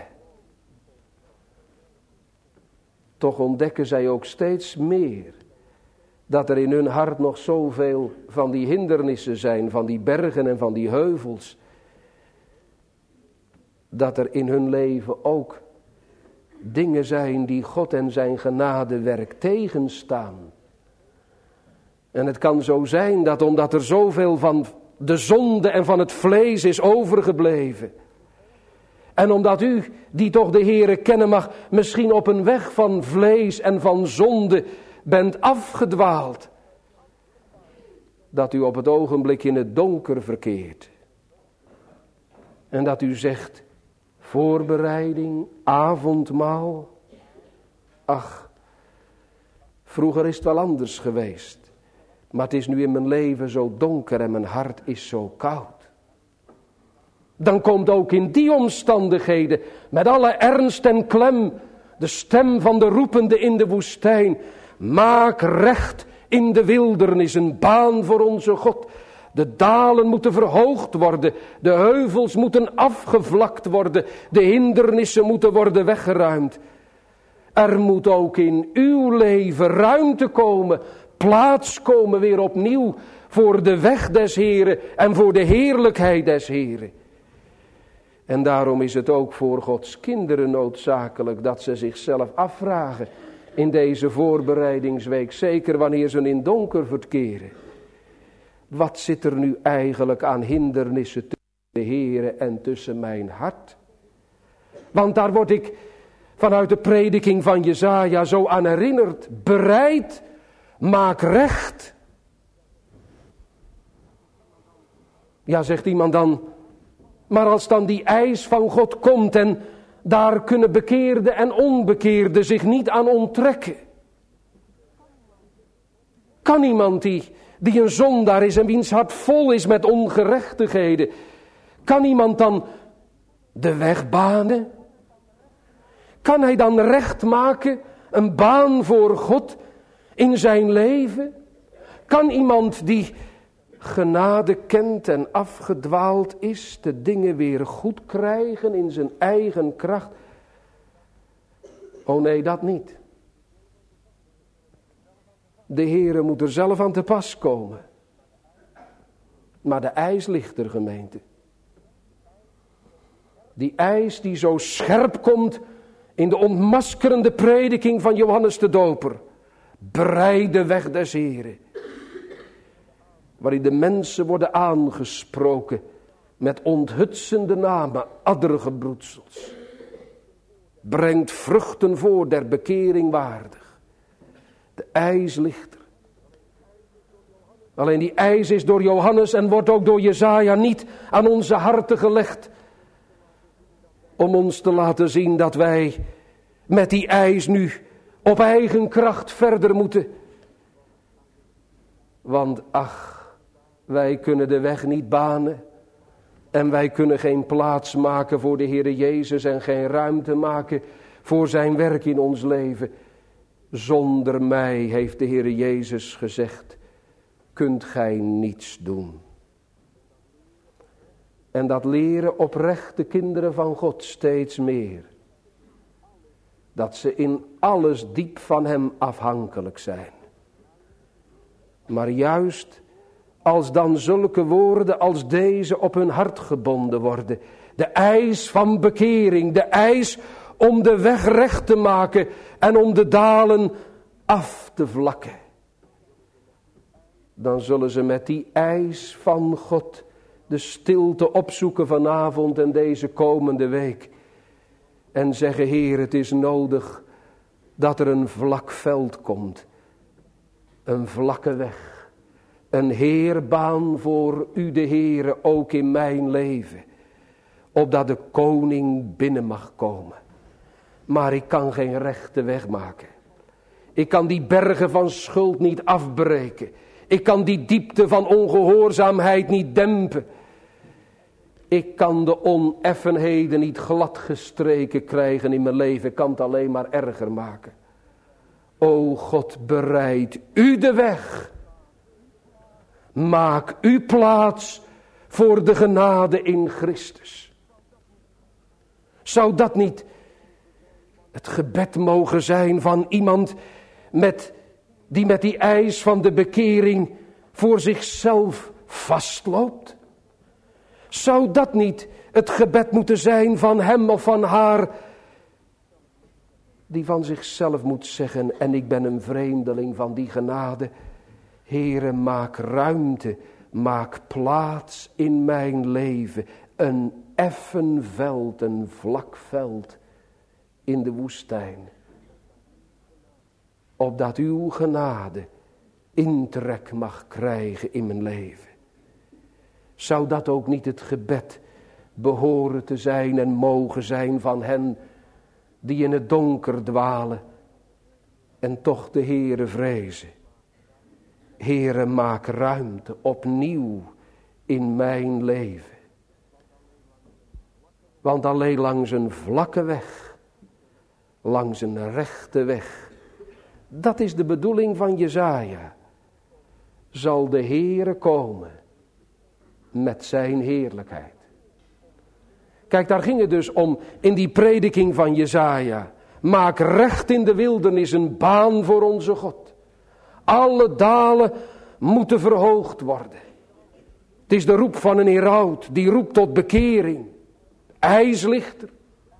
toch ontdekken zij ook steeds meer dat er in hun hart nog zoveel van die hindernissen zijn, van die bergen en van die heuvels, dat er in hun leven ook dingen zijn die God en zijn genadewerk tegenstaan. En het kan zo zijn dat omdat er zoveel van de zonde en van het vlees is overgebleven, en omdat u, die toch de Heere kennen mag, misschien op een weg van vlees en van zonde bent afgedwaald, dat u op het ogenblik in het donker verkeert. En dat u zegt: voorbereiding, avondmaal. Ach, vroeger is het wel anders geweest. Maar het is nu in mijn leven zo donker en mijn hart is zo koud. Dan komt ook in die omstandigheden met alle ernst en klem de stem van de roepende in de woestijn: maak recht in de wildernis een baan voor onze God. De dalen moeten verhoogd worden, de heuvels moeten afgevlakt worden, de hindernissen moeten worden weggeruimd. Er moet ook in uw leven ruimte komen, plaats komen weer opnieuw voor de weg des Heren en voor de heerlijkheid des Heren. En daarom is het ook voor Gods kinderen noodzakelijk dat ze zichzelf afvragen in deze voorbereidingsweek, zeker wanneer ze in donker verkeren: wat zit er nu eigenlijk aan hindernissen tussen de Heere en tussen mijn hart? Want daar word ik vanuit de prediking van Jesaja zo aan herinnerd: bereid, maak recht. Ja, zegt iemand dan, maar als dan die eis van God komt en daar kunnen bekeerde en onbekeerde zich niet aan onttrekken. Kan iemand die een zondaar is en wiens hart vol is met ongerechtigheden, kan iemand dan de weg banen? Kan hij dan recht maken, een baan voor God in zijn leven? Kan iemand die genade kent en afgedwaald is, de dingen weer goed krijgen in zijn eigen kracht? Oh nee, dat niet. De Heere moet er zelf aan te pas komen. Maar de eis ligt er, gemeente. Die eis die zo scherp komt in de ontmaskerende prediking van Johannes de Doper. Bereid de weg des Heren. Waarin de mensen worden aangesproken met onthutsende namen, addergebroedsels. brengt vruchten voor der bekering waardig. De eis ligt er. Alleen die eis is door Johannes en wordt ook door Jesaja niet aan onze harten gelegd. Om ons te laten zien dat wij met die eis nu op eigen kracht verder moeten. Want ach, wij kunnen de weg niet banen. En wij kunnen geen plaats maken voor de Heere Jezus en geen ruimte maken voor zijn werk in ons leven. Zonder mij, heeft de Heere Jezus gezegd, kunt gij niets doen. En dat leren oprechte kinderen van God steeds meer. Dat ze in alles diep van hem afhankelijk zijn. Maar juist als dan zulke woorden als deze op hun hart gebonden worden. De eis van bekering, de eis om de weg recht te maken en om de dalen af te vlakken. Dan zullen ze met die eis van God de stilte opzoeken vanavond en deze komende week. En zeggen, Heer, het is nodig dat er een vlak veld komt. Een vlakke weg. Een heerbaan voor u de Heere ook in mijn leven. Opdat de koning binnen mag komen. Maar ik kan geen rechte weg maken. Ik kan die bergen van schuld niet afbreken. Ik kan die diepte van ongehoorzaamheid niet dempen. Ik kan de oneffenheden niet gladgestreken krijgen in mijn leven. Ik kan het alleen maar erger maken. O God, bereid u de weg. Maak u plaats voor de genade in Christus. Zou dat niet het gebed mogen zijn van iemand die met die eis van de bekering voor zichzelf vastloopt? Zou dat niet het gebed moeten zijn van hem of van haar die van zichzelf moet zeggen, en ik ben een vreemdeling van die genade. Heere, maak ruimte, maak plaats in mijn leven. Een effen veld, een vlak veld in de woestijn. Opdat uw genade intrek mag krijgen in mijn leven. Zou dat ook niet het gebed behoren te zijn en mogen zijn van hen die in het donker dwalen en toch de Heere vrezen? Heere, maak ruimte opnieuw in mijn leven. Want alleen langs een vlakke weg, langs een rechte weg, dat is de bedoeling van Jesaja, zal de Heere komen met zijn heerlijkheid. Kijk, daar ging het dus om in die prediking van Jesaja. Maak recht in de wildernis een baan voor onze God. Alle dalen moeten verhoogd worden. Het is de roep van een heraut, die roept tot bekering. IJs ligt er.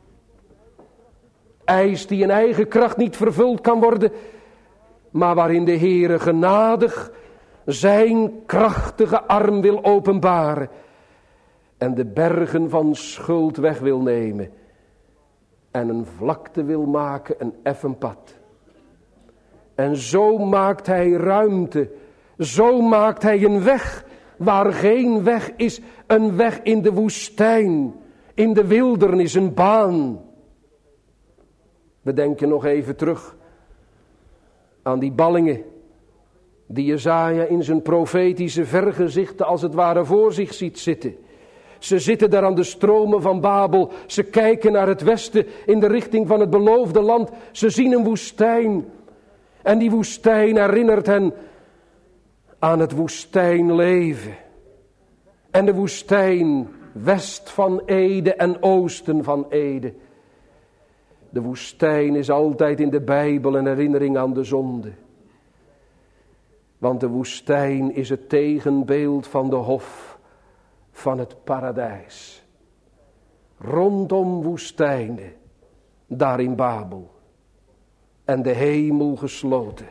IJs die in eigen kracht niet vervuld kan worden, maar waarin de Heere genadig zijn krachtige arm wil openbaren en de bergen van schuld weg wil nemen en een vlakte wil maken, een effen pad. En zo maakt hij ruimte, zo maakt hij een weg waar geen weg is, een weg in de woestijn, in de wildernis, een baan. We denken nog even terug aan die ballingen die Jesaja in zijn profetische vergezichten als het ware voor zich ziet zitten. Ze zitten daar aan de stromen van Babel. Ze kijken naar het westen in de richting van het beloofde land. Ze zien een woestijn. En die woestijn herinnert hen aan het woestijnleven. En de woestijn west van Ede en oosten van Ede. De woestijn is altijd in de Bijbel een herinnering aan de zonde. Want de woestijn is het tegenbeeld van de hof van het paradijs. Rondom woestijnen, daar in Babel. En de hemel gesloten.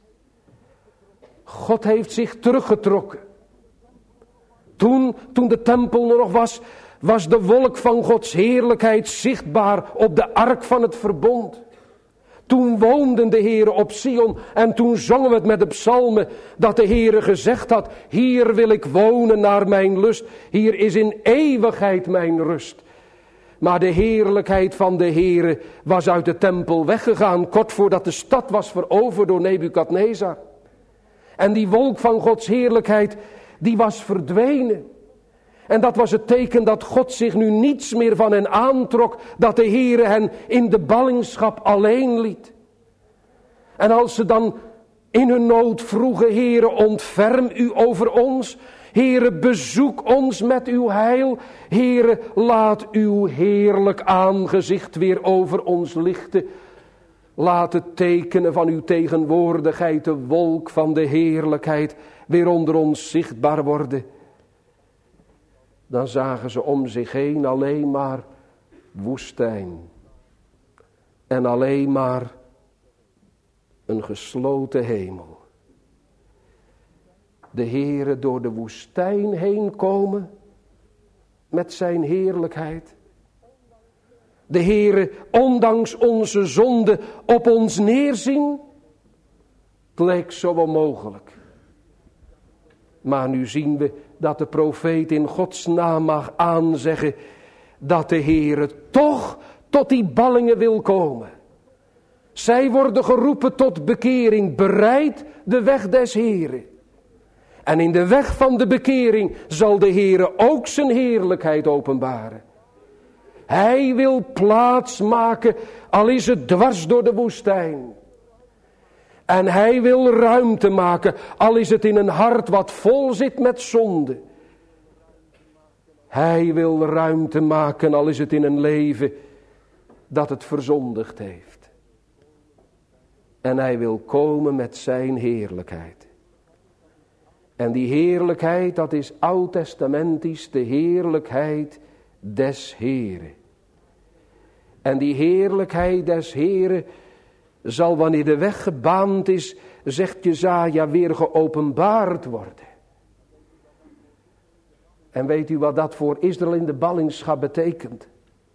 God heeft zich teruggetrokken. Toen de tempel er nog was, was de wolk van Gods heerlijkheid zichtbaar op de ark van het verbond. Toen woonde de Heere op Sion en toen zongen we het met de psalmen dat de Heere gezegd had, hier wil ik wonen naar mijn lust, hier is in eeuwigheid mijn rust. Maar de heerlijkheid van de Heere was uit de tempel weggegaan, kort voordat de stad was veroverd door Nebukadnezar. En die wolk van Gods heerlijkheid, die was verdwenen. En dat was het teken dat God zich nu niets meer van hen aantrok, dat de Heere hen in de ballingschap alleen liet. En als ze dan in hun nood vroegen, Heere, ontferm u over ons. Heere, bezoek ons met uw heil. Heere, laat uw heerlijk aangezicht weer over ons lichten. Laat het tekenen van uw tegenwoordigheid, de wolk van de heerlijkheid, weer onder ons zichtbaar worden. Dan zagen ze om zich heen alleen maar woestijn. En alleen maar een gesloten hemel. De Heere door de woestijn heen komen met zijn heerlijkheid. De Heere ondanks onze zonde op ons neerzien. Het leek zo onmogelijk. Maar nu zien we dat de profeet in Gods naam mag aanzeggen dat de Heere toch tot die ballingen wil komen. Zij worden geroepen tot bekering, bereid de weg des Heeren. En in de weg van de bekering zal de Heere ook zijn heerlijkheid openbaren. Hij wil plaats maken, al is het dwars door de woestijn. En hij wil ruimte maken, al is het in een hart wat vol zit met zonde. Hij wil ruimte maken, al is het in een leven dat het verzondigd heeft. En hij wil komen met zijn heerlijkheid. En die heerlijkheid, dat is oud-testamentisch, de heerlijkheid des Heeren. En die heerlijkheid des Heeren zal, wanneer de weg gebaand is, zegt Jesaja, weer geopenbaard worden. En weet u wat dat voor Israël in de ballingschap betekent?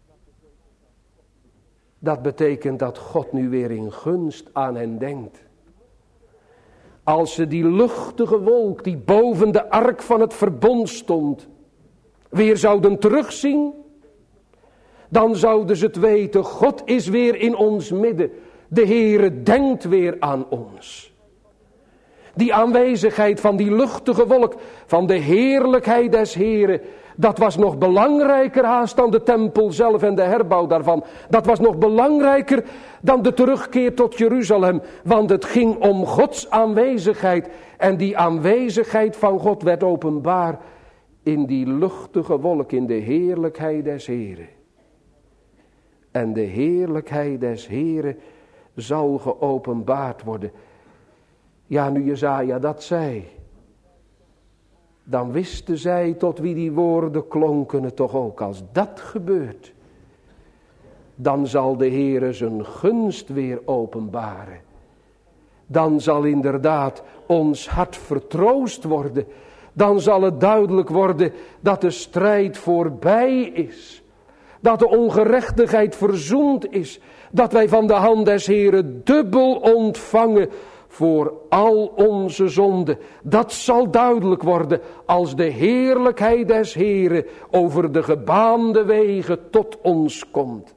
Dat betekent dat God nu weer in gunst aan hen denkt. Als ze die luchtige wolk die boven de ark van het verbond stond, weer zouden terugzien, dan zouden ze het weten, God is weer in ons midden. De Heere denkt weer aan ons. Die aanwezigheid van die luchtige wolk, van de heerlijkheid des Heeren, dat was nog belangrijker haast dan de tempel zelf en de herbouw daarvan. Dat was nog belangrijker dan de terugkeer tot Jeruzalem. Want het ging om Gods aanwezigheid. En die aanwezigheid van God werd openbaar in die luchtige wolk, in de heerlijkheid des Heeren. En de heerlijkheid des Heeren zal geopenbaard worden. Ja, nu Jesaja dat zei, dan wisten zij tot wie die woorden klonken het toch ook. Als dat gebeurt, dan zal de Heere zijn gunst weer openbaren. Dan zal inderdaad ons hart vertroost worden. Dan zal het duidelijk worden dat de strijd voorbij is. Dat de ongerechtigheid verzoend is. Dat wij van de hand des Heeren dubbel ontvangen voor al onze zonden. Dat zal duidelijk worden als de heerlijkheid des Heeren over de gebaande wegen tot ons komt.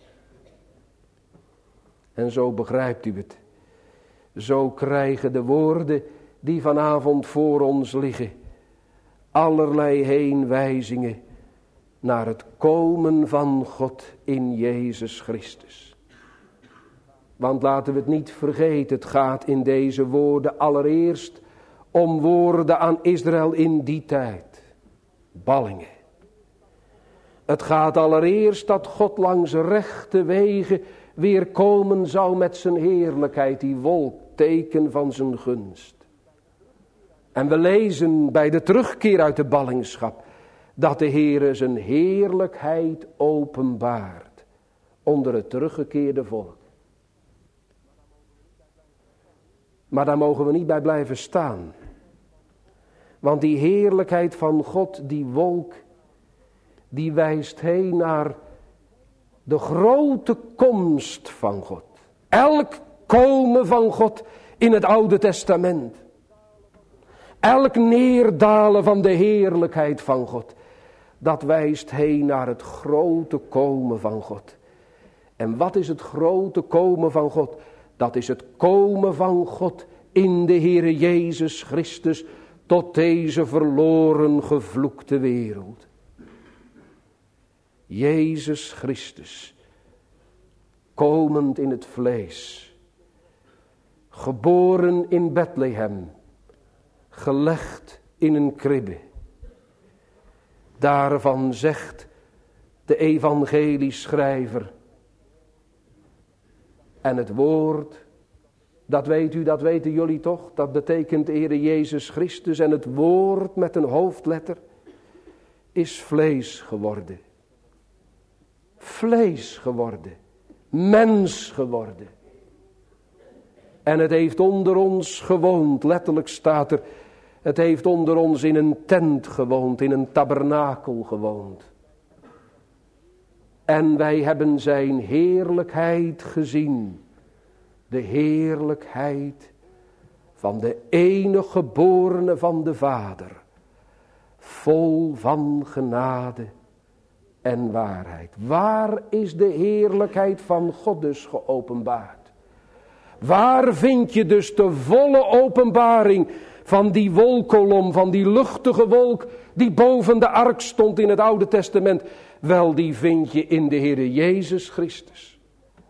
En zo begrijpt u het. Zo krijgen de woorden die vanavond voor ons liggen allerlei heenwijzingen naar het komen van God in Jezus Christus. Want laten we het niet vergeten, het gaat in deze woorden allereerst om woorden aan Israël in die tijd. Ballingen. Het gaat allereerst dat God langs rechte wegen weer komen zou met zijn heerlijkheid, die wolk, teken van zijn gunst. En we lezen bij de terugkeer uit de ballingschap dat de Heere zijn heerlijkheid openbaart onder het teruggekeerde volk. Maar daar mogen we niet bij blijven staan. Want die heerlijkheid van God, die wolk, die wijst heen naar de grote komst van God. Elk komen van God in het Oude Testament. Elk neerdalen van de heerlijkheid van God. Dat wijst heen naar het grote komen van God. En wat is het grote komen van God? Dat is het komen van God in de Heere Jezus Christus tot deze verloren gevloekte wereld. Jezus Christus, komend in het vlees, geboren in Bethlehem, gelegd in een kribbe. Daarvan zegt de evangelieschrijver, en het woord, dat weet u, dat weten jullie toch, dat betekent de Heere Jezus Christus, en het woord met een hoofdletter is vlees geworden. Vlees geworden, mens geworden. En het heeft onder ons gewoond, letterlijk staat er, het heeft onder ons in een tent gewoond, in een tabernakel gewoond. En wij hebben zijn heerlijkheid gezien, de heerlijkheid van de enige geborene van de Vader, vol van genade en waarheid. Waar is de heerlijkheid van God dus geopenbaard? Waar vind je dus de volle openbaring van die wolkolom, van die luchtige wolk die boven de ark stond in het Oude Testament? Wel, die vind je in de Heere Jezus Christus.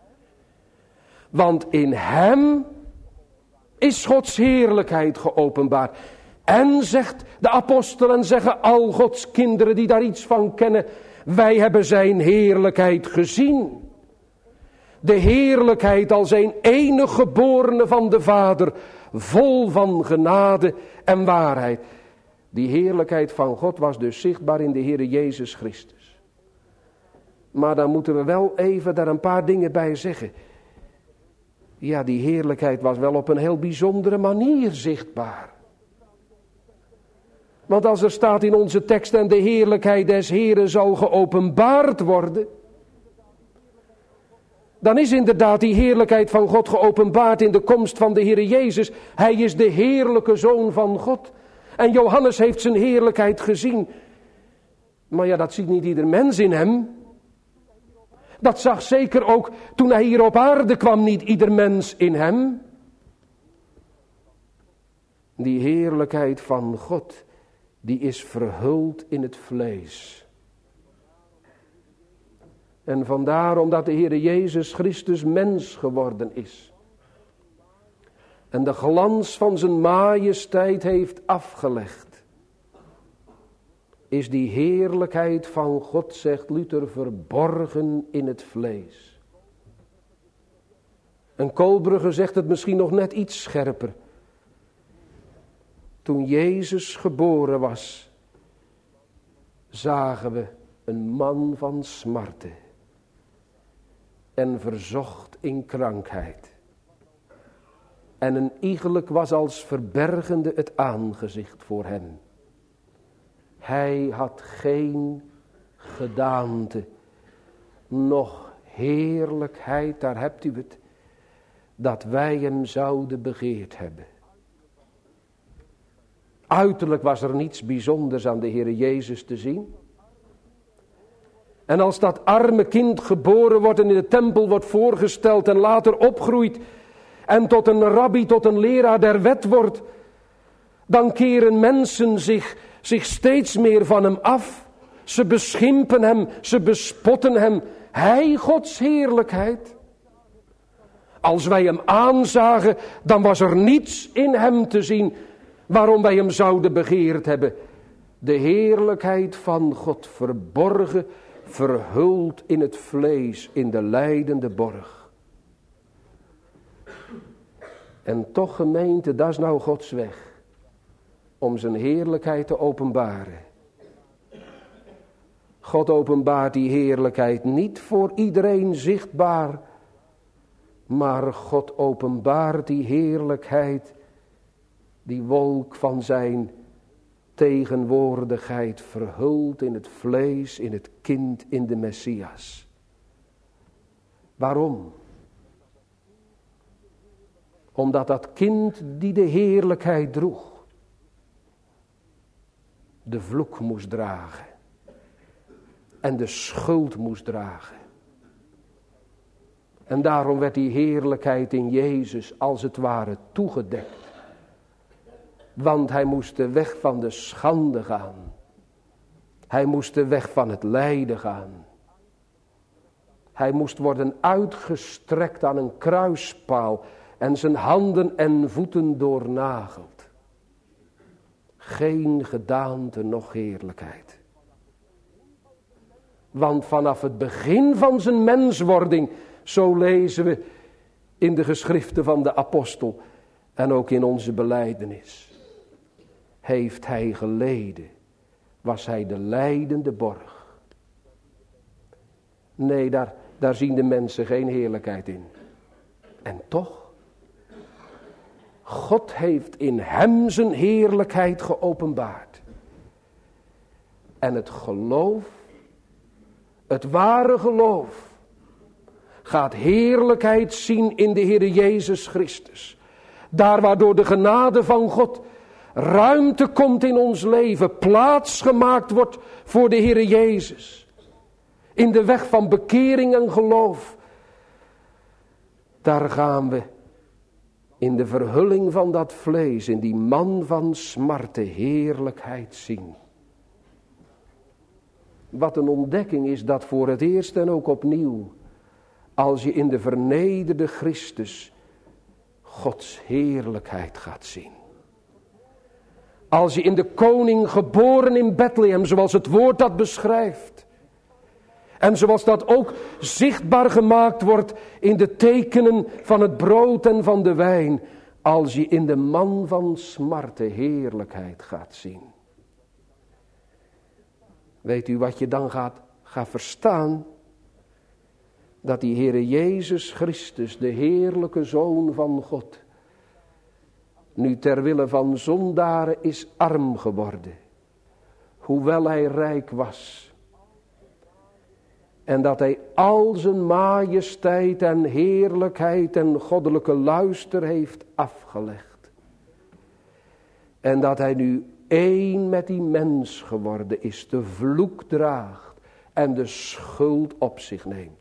Want in hem is Gods heerlijkheid geopenbaard. En zegt de apostel en zeggen al Gods kinderen die daar iets van kennen, wij hebben zijn heerlijkheid gezien. De heerlijkheid als een enige geborene van de Vader, vol van genade en waarheid. Die heerlijkheid van God was dus zichtbaar in de Heere Jezus Christus. Maar dan moeten we wel even daar een paar dingen bij zeggen. Ja, die heerlijkheid was wel op een heel bijzondere manier zichtbaar. Want als er staat in onze tekst, en de heerlijkheid des Heeren zal geopenbaard worden, dan is inderdaad die heerlijkheid van God geopenbaard in de komst van de Heere Jezus. Hij is de heerlijke Zoon van God. En Johannes heeft zijn heerlijkheid gezien. Maar ja, dat ziet niet ieder mens in hem. Dat zag zeker ook toen hij hier op aarde kwam niet ieder mens in hem. Die heerlijkheid van God, die is verhuld in het vlees. En vandaar omdat de Heere Jezus Christus mens geworden is. En de glans van zijn majesteit heeft afgelegd. Is die heerlijkheid van God, zegt Luther, verborgen in het vlees. En Koolbrugge zegt het misschien nog net iets scherper. Toen Jezus geboren was, zagen we een man van smarten en verzocht in krankheid. En een iegelijk was als verbergende het aangezicht voor hem. Hij had geen gedaante, noch heerlijkheid, daar hebt u het, dat wij hem zouden begeerd hebben. Uiterlijk was er niets bijzonders aan de Heere Jezus te zien. En als dat arme kind geboren wordt en in de tempel wordt voorgesteld en later opgroeit en tot een rabbi, tot een leraar der wet wordt, dan keren mensen zich steeds meer van hem af. Ze beschimpen hem, ze bespotten hem. Hij, Gods heerlijkheid. Als wij hem aanzagen, dan was er niets in hem te zien waarom wij hem zouden begeerd hebben. De heerlijkheid van God verborgen, verhuld in het vlees, in de lijdende borg. En toch, gemeente, dat is nou Gods weg. Om zijn heerlijkheid te openbaren. God openbaart die heerlijkheid niet voor iedereen zichtbaar. Maar God openbaart die heerlijkheid, die wolk van zijn tegenwoordigheid verhuld in het vlees, in het kind, in de Messias. Waarom? Omdat dat kind die de heerlijkheid droeg, de vloek moest dragen en de schuld moest dragen. En daarom werd die heerlijkheid in Jezus als het ware toegedekt. Want hij moest de weg van de schande gaan. Hij moest de weg van het lijden gaan. Hij moest worden uitgestrekt aan een kruispaal en zijn handen en voeten doornageld. Geen gedaante, noch heerlijkheid. Want vanaf het begin van zijn menswording, zo lezen we in de geschriften van de apostel en ook in onze belijdenis, heeft hij geleden, was hij de lijdende borg. Nee, daar zien de mensen geen heerlijkheid in. En toch, God heeft in hem zijn heerlijkheid geopenbaard. En het geloof, het ware geloof, gaat heerlijkheid zien in de Heer Jezus Christus. Daar waardoor de genade van God ruimte komt in ons leven, plaats gemaakt wordt voor de Heer Jezus. In de weg van bekering en geloof. Daar gaan we in de verhulling van dat vlees, in die man van smarte, heerlijkheid zien. Wat een ontdekking is dat voor het eerst en ook opnieuw, als je in de vernederde Christus Gods heerlijkheid gaat zien. Als je in de koning geboren in Bethlehem, zoals het woord dat beschrijft. En zoals dat ook zichtbaar gemaakt wordt in de tekenen van het brood en van de wijn. Als je in de man van smarte heerlijkheid gaat zien. Weet u wat je dan gaat verstaan? Dat die Heere Jezus Christus, de heerlijke Zoon van God, nu ter wille van zondaren is arm geworden, hoewel hij rijk was. En dat hij al zijn majesteit en heerlijkheid en goddelijke luister heeft afgelegd. En dat hij nu één met die mens geworden is, de vloek draagt en de schuld op zich neemt.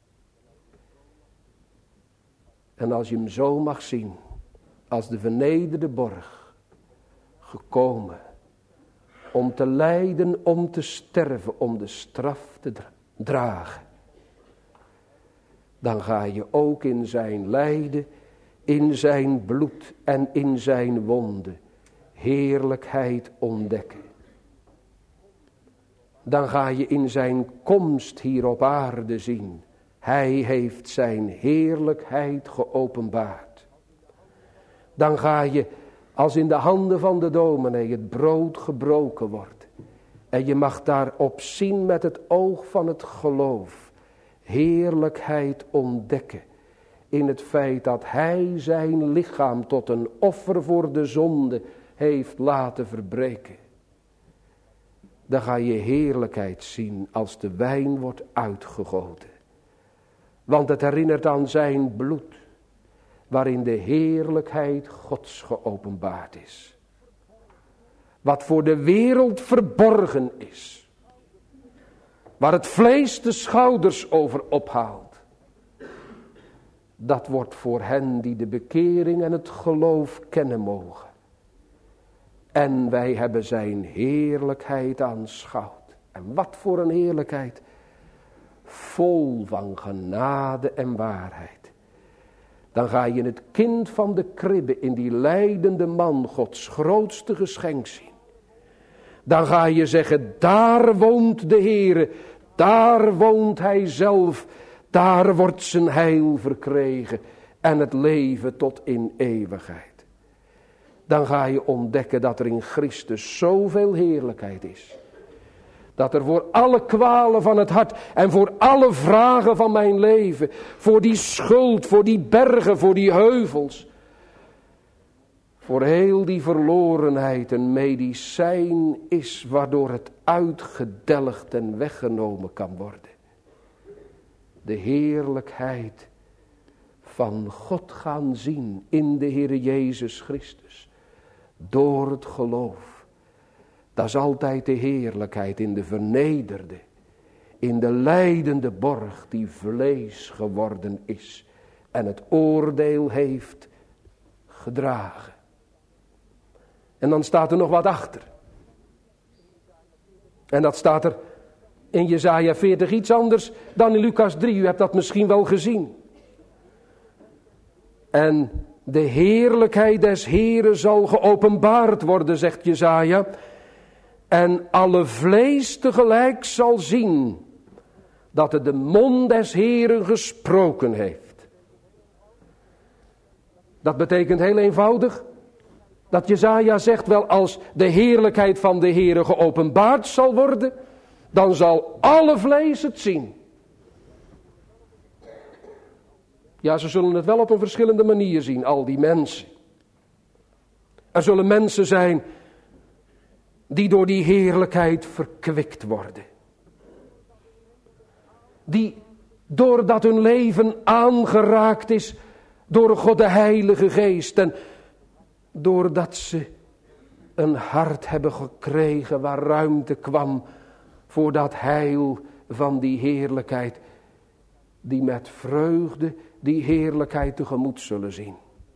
En als je hem zo mag zien, als de vernederde borg, gekomen om te lijden, om te sterven, om de straf te dragen, dan ga je ook in zijn lijden, in zijn bloed en in zijn wonden heerlijkheid ontdekken. Dan ga je in zijn komst hier op aarde zien. Hij heeft zijn heerlijkheid geopenbaard. Dan ga je, als in de handen van de dominee het brood gebroken wordt, en je mag daarop zien met het oog van het geloof, heerlijkheid ontdekken in het feit dat hij zijn lichaam tot een offer voor de zonde heeft laten verbreken. Dan ga je heerlijkheid zien als de wijn wordt uitgegoten. Want het herinnert aan zijn bloed, waarin de heerlijkheid Gods geopenbaard is. Wat voor de wereld verborgen is. Waar het vlees de schouders over ophaalt. Dat wordt voor hen die de bekering en het geloof kennen mogen. En wij hebben zijn heerlijkheid aanschouwd. En wat voor een heerlijkheid. Vol van genade en waarheid. Dan ga je het kind van de kribbe in die lijdende man Gods grootste geschenk zien. Dan ga je zeggen, daar woont de Heere, daar woont hij zelf, daar wordt zijn heil verkregen en het leven tot in eeuwigheid. Dan ga je ontdekken dat er in Christus zoveel heerlijkheid is. Dat er voor alle kwalen van het hart en voor alle vragen van mijn leven, voor die schuld, voor die bergen, voor die heuvels, voor heel die verlorenheid een medicijn is waardoor het uitgedelgd en weggenomen kan worden. De heerlijkheid van God gaan zien in de Heere Jezus Christus. Door het geloof. Dat is altijd de heerlijkheid in de vernederde. In de lijdende borg die vlees geworden is. En het oordeel heeft gedragen. En dan staat er nog wat achter. En dat staat er in Jesaja 40 iets anders dan in Lucas 3. U hebt dat misschien wel gezien. En de heerlijkheid des Heren zal geopenbaard worden, zegt Jesaja. En alle vlees tegelijk zal zien dat het de mond des Heren gesproken heeft. Dat betekent heel eenvoudig dat Jesaja zegt, wel als de heerlijkheid van de Heren geopenbaard zal worden, dan zal alle vlees het zien. Ja, ze zullen het wel op een verschillende manier zien, al die mensen. Er zullen mensen zijn die door die heerlijkheid verkwikt worden. Die doordat hun leven aangeraakt is door God de Heilige Geest en doordat ze een hart hebben gekregen waar ruimte kwam voor dat heil van die heerlijkheid, die met vreugde die heerlijkheid tegemoet zullen zien.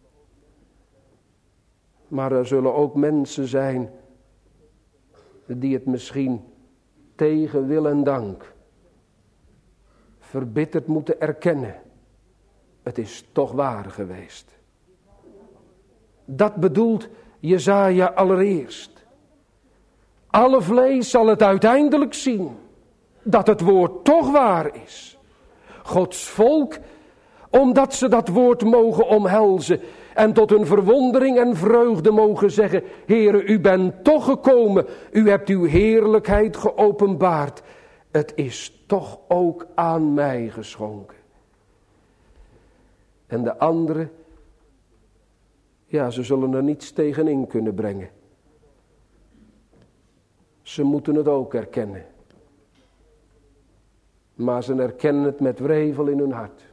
Maar er zullen ook mensen zijn die het misschien tegen wil en dank verbitterd moeten erkennen. Het is toch waar geweest. Dat bedoelt Jesaja allereerst. Alle vlees zal het uiteindelijk zien dat het woord toch waar is. Gods volk, omdat ze dat woord mogen omhelzen en tot hun verwondering en vreugde mogen zeggen: Heere, u bent toch gekomen, u hebt uw heerlijkheid geopenbaard. Het is toch ook aan mij geschonken. En de anderen, ja, ze zullen er niets tegenin kunnen brengen. Ze moeten het ook erkennen. Maar ze erkennen het met wrevel in hun hart.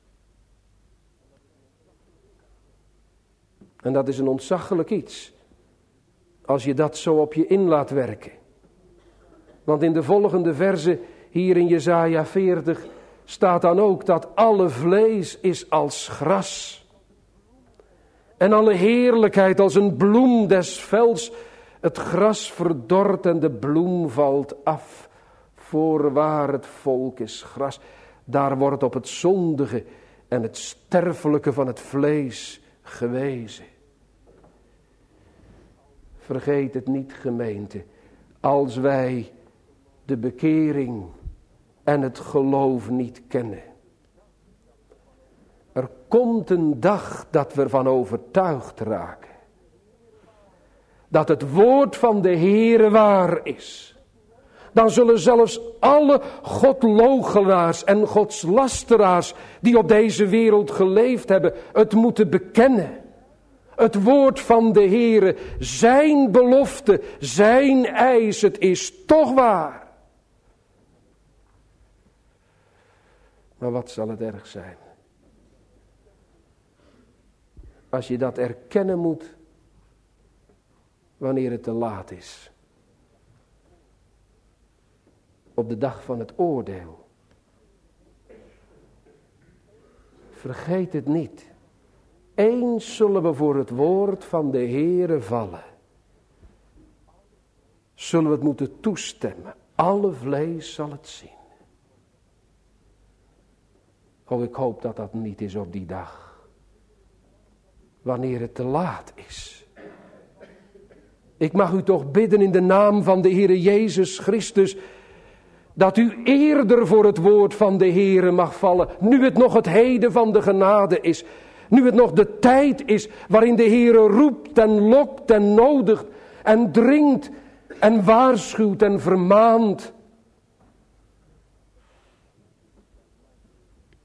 En dat is een ontzaglijk iets. Als je dat zo op je in laat werken. Want in de volgende verse hier in Jesaja 40 staat dan ook dat alle vlees is als gras. En alle heerlijkheid als een bloem des velds. Het gras verdort en de bloem valt af. Voorwaar het volk is gras. Daar wordt op het zondige en het sterfelijke van het vlees gewezen. Vergeet het niet, gemeente. Als wij de bekering en het geloof niet kennen. Er komt een dag dat we ervan overtuigd raken. Dat het woord van de Heere waar is. Dan zullen zelfs alle godloochenaars en godslasteraars die op deze wereld geleefd hebben het moeten bekennen. Het woord van de Heere, zijn belofte, zijn eis, het is toch waar. Maar wat zal het erg zijn? Als je dat erkennen moet wanneer het te laat is. Op de dag van het oordeel. Vergeet het niet. Eens zullen we voor het woord van de Heere vallen. Zullen we het moeten toestemmen. Alle vlees zal het zien. Oh, ik hoop dat dat niet is op die dag. Wanneer het te laat is. Ik mag u toch bidden in de naam van de Heere Jezus Christus, dat u eerder voor het woord van de Heere mag vallen, nu het nog het heden van de genade is. Nu het nog de tijd is waarin de Heere roept en lokt en nodigt en dringt en waarschuwt en vermaant.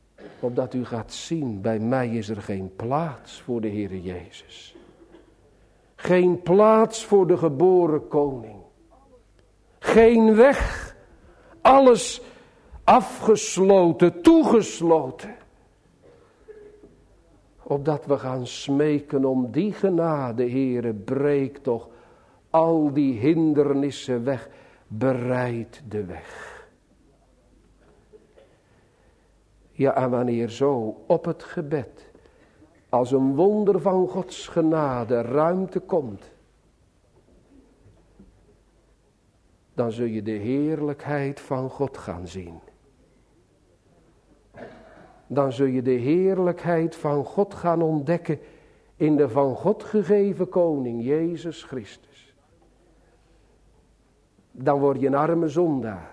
Opdat u gaat zien, bij mij is er geen plaats voor de Heere Jezus. Geen plaats voor de geboren koning. Geen weg. Alles afgesloten, toegesloten. Opdat we gaan smeken om die genade, Heere, breek toch al die hindernissen weg. Bereid de weg. Ja, en wanneer zo op het gebed als een wonder van Gods genade ruimte komt, dan zul je de heerlijkheid van God gaan zien. Dan zul je de heerlijkheid van God gaan ontdekken in de van God gegeven koning, Jezus Christus. Dan word je een arme zondaar.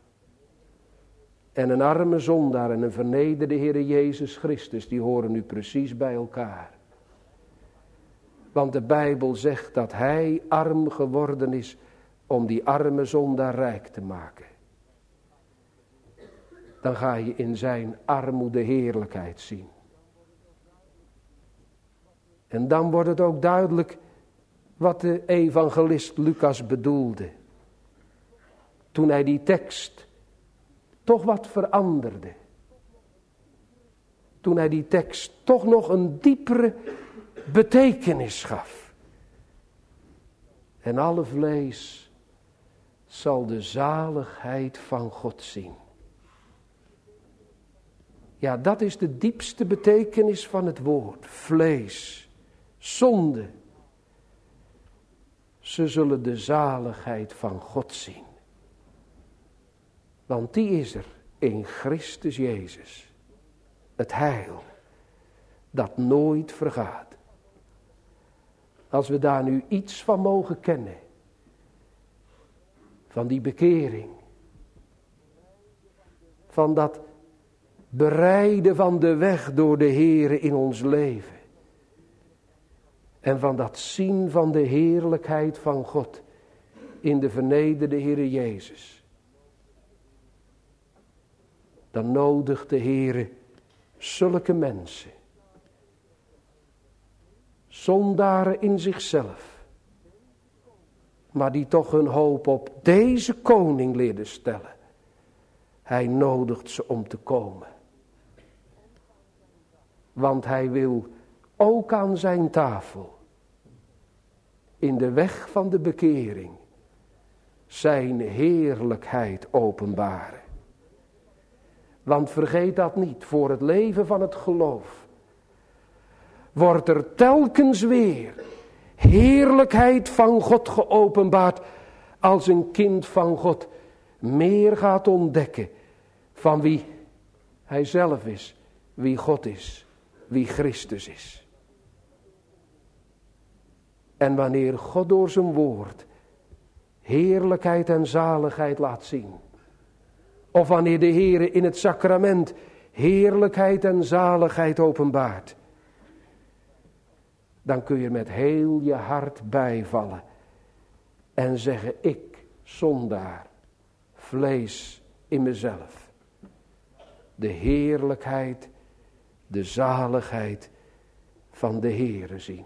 En een arme zondaar en een vernederde Heere Jezus Christus, die horen nu precies bij elkaar. Want de Bijbel zegt dat Hij arm geworden is om die arme zondaar rijk te maken. Dan ga je in zijn armoede heerlijkheid zien. En dan wordt het ook duidelijk wat de evangelist Lucas bedoelde. Toen hij die tekst toch wat veranderde. Toen hij die tekst toch nog een diepere betekenis gaf. En alle vlees zal de zaligheid van God zien. Ja, dat is de diepste betekenis van het woord. Vlees, zonde. Ze zullen de zaligheid van God zien. Want die is er in Christus Jezus. Het heil dat nooit vergaat. Als we daar nu iets van mogen kennen. Van die bekering. Van dat bereiden van de weg door de Heere in ons leven. En van dat zien van de heerlijkheid van God in de vernederde Heere Jezus. Dan nodigt de Heere zulke mensen. Zondaren in zichzelf. Maar die toch hun hoop op deze koning leerden stellen. Hij nodigt ze om te komen. Want hij wil ook aan zijn tafel, in de weg van de bekering, zijn heerlijkheid openbaren. Want vergeet dat niet, voor het leven van het geloof wordt er telkens weer heerlijkheid van God geopenbaard, als een kind van God meer gaat ontdekken van wie hij zelf is, wie God is, wie Christus is. En wanneer God door zijn woord heerlijkheid en zaligheid laat zien, of wanneer de Heere in het sacrament heerlijkheid en zaligheid openbaart, dan kun je met heel je hart bijvallen en zeggen: ik, zondaar, vlees in mezelf, de heerlijkheid, de zaligheid van de Heere zien.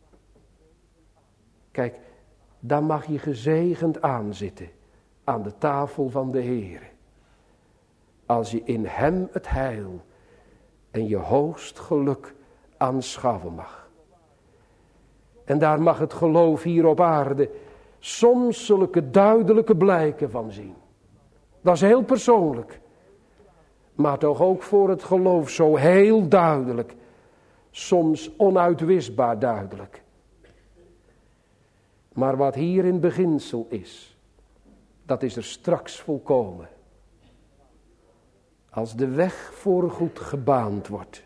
Kijk, dan mag je gezegend aanzitten aan de tafel van de Heere. Als je in hem het heil en je hoogst geluk aanschouwen mag. En daar mag het geloof hier op aarde soms zulke duidelijke blijken van zien. Dat is heel persoonlijk. Maar toch ook voor het geloof zo heel duidelijk. Soms onuitwisbaar duidelijk. Maar wat hier in beginsel is, dat is er straks volkomen. Als de weg voorgoed gebaand wordt.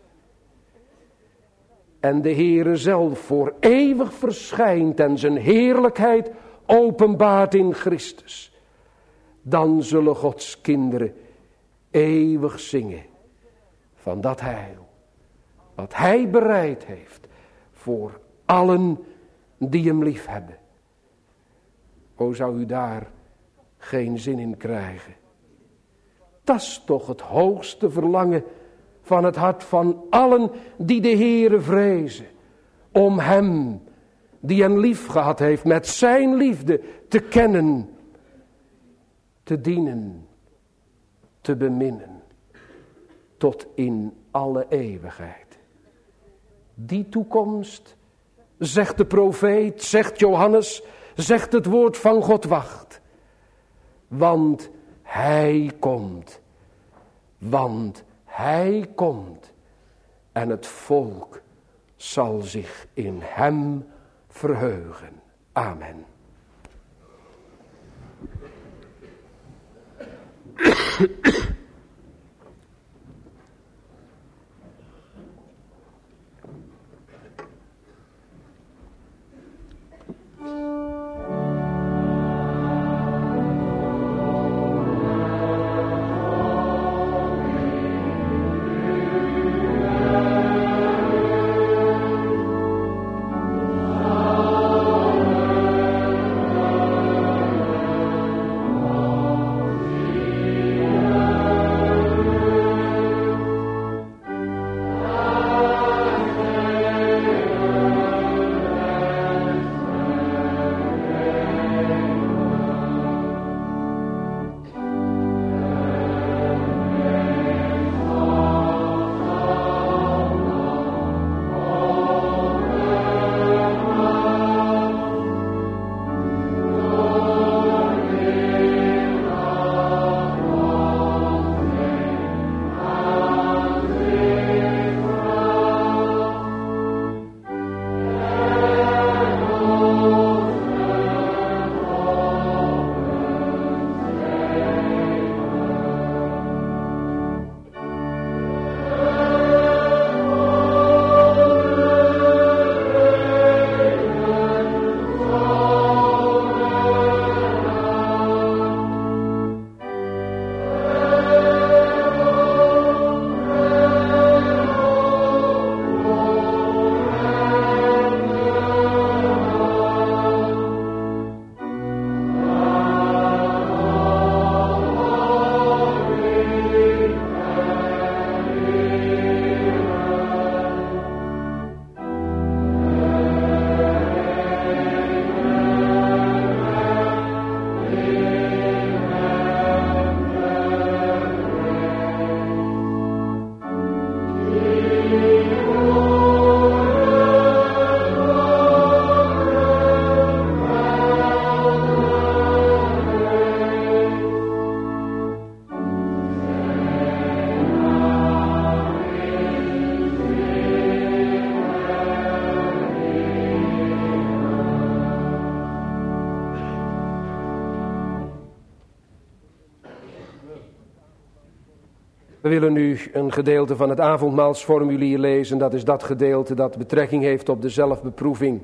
En de Heere zelf voor eeuwig verschijnt en zijn heerlijkheid openbaart in Christus. Dan zullen Gods kinderen eeuwig zingen van dat heil. Wat hij bereid heeft voor allen die hem lief hebben. O, zou u daar geen zin in krijgen? Dat is toch het hoogste verlangen van het hart van allen die de Heere vrezen. Om hem die hen lief gehad heeft, met zijn liefde te kennen, te dienen, te beminnen, tot in alle eeuwigheid. Die toekomst, zegt de profeet, zegt Johannes, zegt het woord van God, wacht. Want hij komt. Want hij komt. En het volk zal zich in hem verheugen. Amen. We willen nu een gedeelte van het avondmaalsformulier lezen. Dat is dat gedeelte dat betrekking heeft op de zelfbeproeving.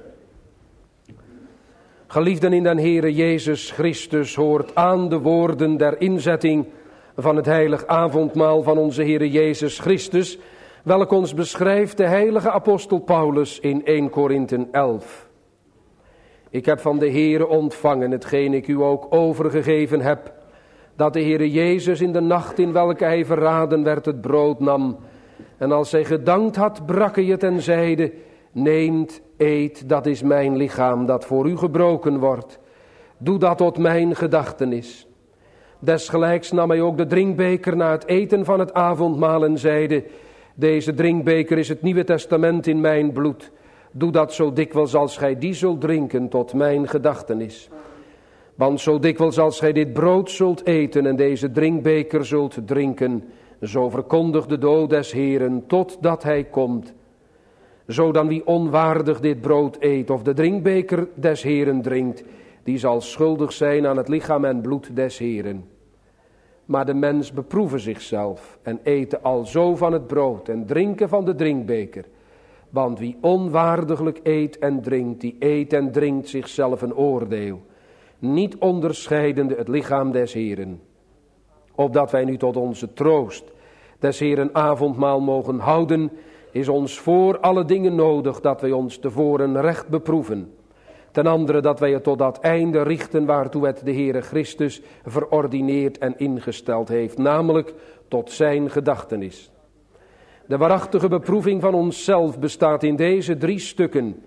Geliefden in den Heere Jezus Christus, hoort aan de woorden der inzetting van het heilig avondmaal van onze Heere Jezus Christus, welk ons beschrijft de heilige apostel Paulus in 1 Korinthen 11. Ik heb van de Heere ontvangen, hetgeen ik u ook overgegeven heb, dat de Heere Jezus in de nacht in welke hij verraden werd het brood nam. En als hij gedankt had, brak hij het en zeide: neemt, eet, dat is mijn lichaam dat voor u gebroken wordt. Doe dat tot mijn gedachtenis. Desgelijks nam hij ook de drinkbeker na het eten van het avondmaal en zeide: deze drinkbeker is het Nieuwe Testament in mijn bloed. Doe dat zo dikwijls als gij die zult drinken tot mijn gedachtenis. Want zo dikwijls als gij dit brood zult eten en deze drinkbeker zult drinken, zo verkondigt de dood des Heeren totdat hij komt. Zo dan wie onwaardig dit brood eet of de drinkbeker des Heeren drinkt, die zal schuldig zijn aan het lichaam en bloed des Heeren. Maar de mens beproeve zichzelf en ete alzo van het brood en drinken van de drinkbeker. Want wie onwaardiglijk eet en drinkt, die eet en drinkt zichzelf een oordeel, niet onderscheidende het lichaam des Heeren. Opdat wij nu tot onze troost des Heeren avondmaal mogen houden, is ons voor alle dingen nodig dat wij ons tevoren recht beproeven. Ten andere dat wij het tot dat einde richten waartoe het de Heere Christus verordineerd en ingesteld heeft, namelijk tot zijn gedachtenis. De waarachtige beproeving van onszelf bestaat in deze 3 stukken.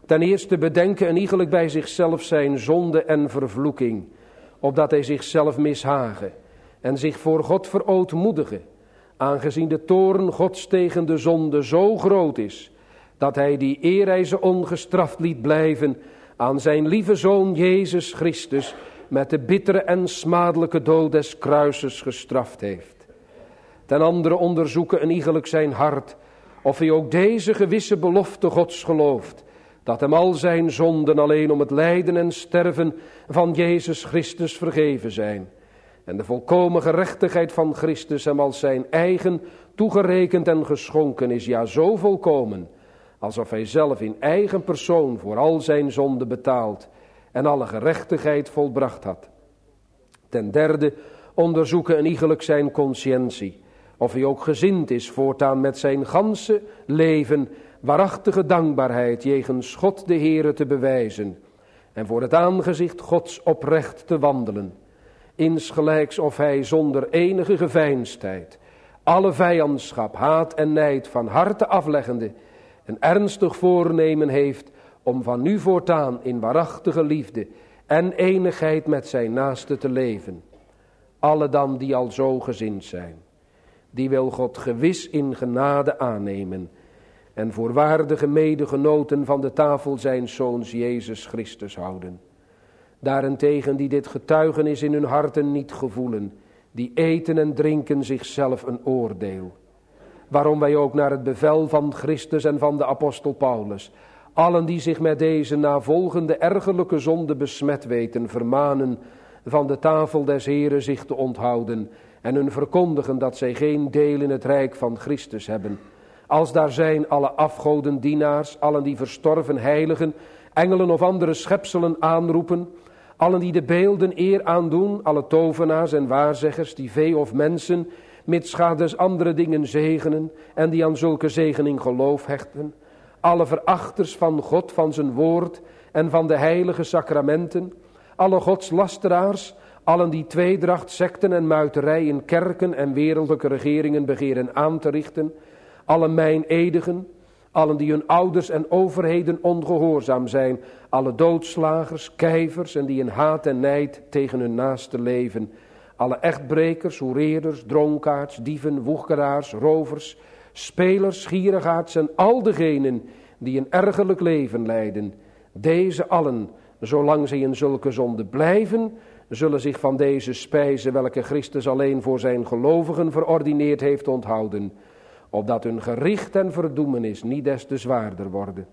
Ten eerste bedenken en iegelijk bij zichzelf zijn zonde en vervloeking, opdat hij zichzelf mishagen en zich voor God verootmoedigen, aangezien de toorn Gods tegen de zonde zo groot is, dat hij die eer hij ze ongestraft liet blijven aan zijn lieve Zoon Jezus Christus met de bittere en smadelijke dood des kruises gestraft heeft. Ten andere onderzoeken en iegelijk zijn hart, of hij ook deze gewisse belofte Gods gelooft, dat hem al zijn zonden alleen om het lijden en sterven van Jezus Christus vergeven zijn. En de volkomen gerechtigheid van Christus hem als zijn eigen toegerekend en geschonken is, ja zo volkomen, alsof hij zelf in eigen persoon voor al zijn zonden betaald en alle gerechtigheid volbracht had. Ten derde onderzoeken en iegelijk zijn consciëntie, of hij ook gezind is voortaan met zijn ganse leven waarachtige dankbaarheid jegens God de Heere te bewijzen en voor het aangezicht Gods oprecht te wandelen, insgelijks of hij zonder enige geveinsdheid alle vijandschap, haat en nijd van harte afleggende een ernstig voornemen heeft om van nu voortaan in waarachtige liefde en enigheid met zijn naaste te leven. Alle dan die al zo gezind zijn, die wil God gewis in genade aannemen en voor waardige medegenoten van de tafel zijn Zoons Jezus Christus houden. Daarentegen die dit getuigenis in hun harten niet gevoelen, die eten en drinken zichzelf een oordeel. Waarom wij ook naar het bevel van Christus en van de apostel Paulus, allen die zich met deze navolgende ergerlijke zonde besmet weten, vermanen van de tafel des Heren zich te onthouden en hun verkondigen dat zij geen deel in het rijk van Christus hebben. Als daar zijn alle afgodendienaars, allen die verstorven heiligen, engelen of andere schepselen aanroepen, allen die de beelden eer aandoen, alle tovenaars en waarzeggers die vee of mensen, mits des andere dingen zegenen en die aan zulke zegening geloof hechten, alle verachters van God, van zijn woord en van de heilige sacramenten, alle godslasteraars, allen die tweedracht, sekten en muiterij in kerken en wereldlijke regeringen begeren aan te richten, alle mijnedigen, allen die hun ouders en overheden ongehoorzaam zijn, alle doodslagers, kijvers en die in haat en nijd tegen hun naaste leven, alle echtbrekers, hoereerders, dronkaards, dieven, woegeraars, rovers, spelers, gierigaards en al degenen die een ergerlijk leven leiden. Deze allen, zolang zij in zulke zonde blijven, zullen zich van deze spijze welke Christus alleen voor zijn gelovigen verordineerd heeft onthouden, opdat hun gericht en verdoemenis niet des te zwaarder worden.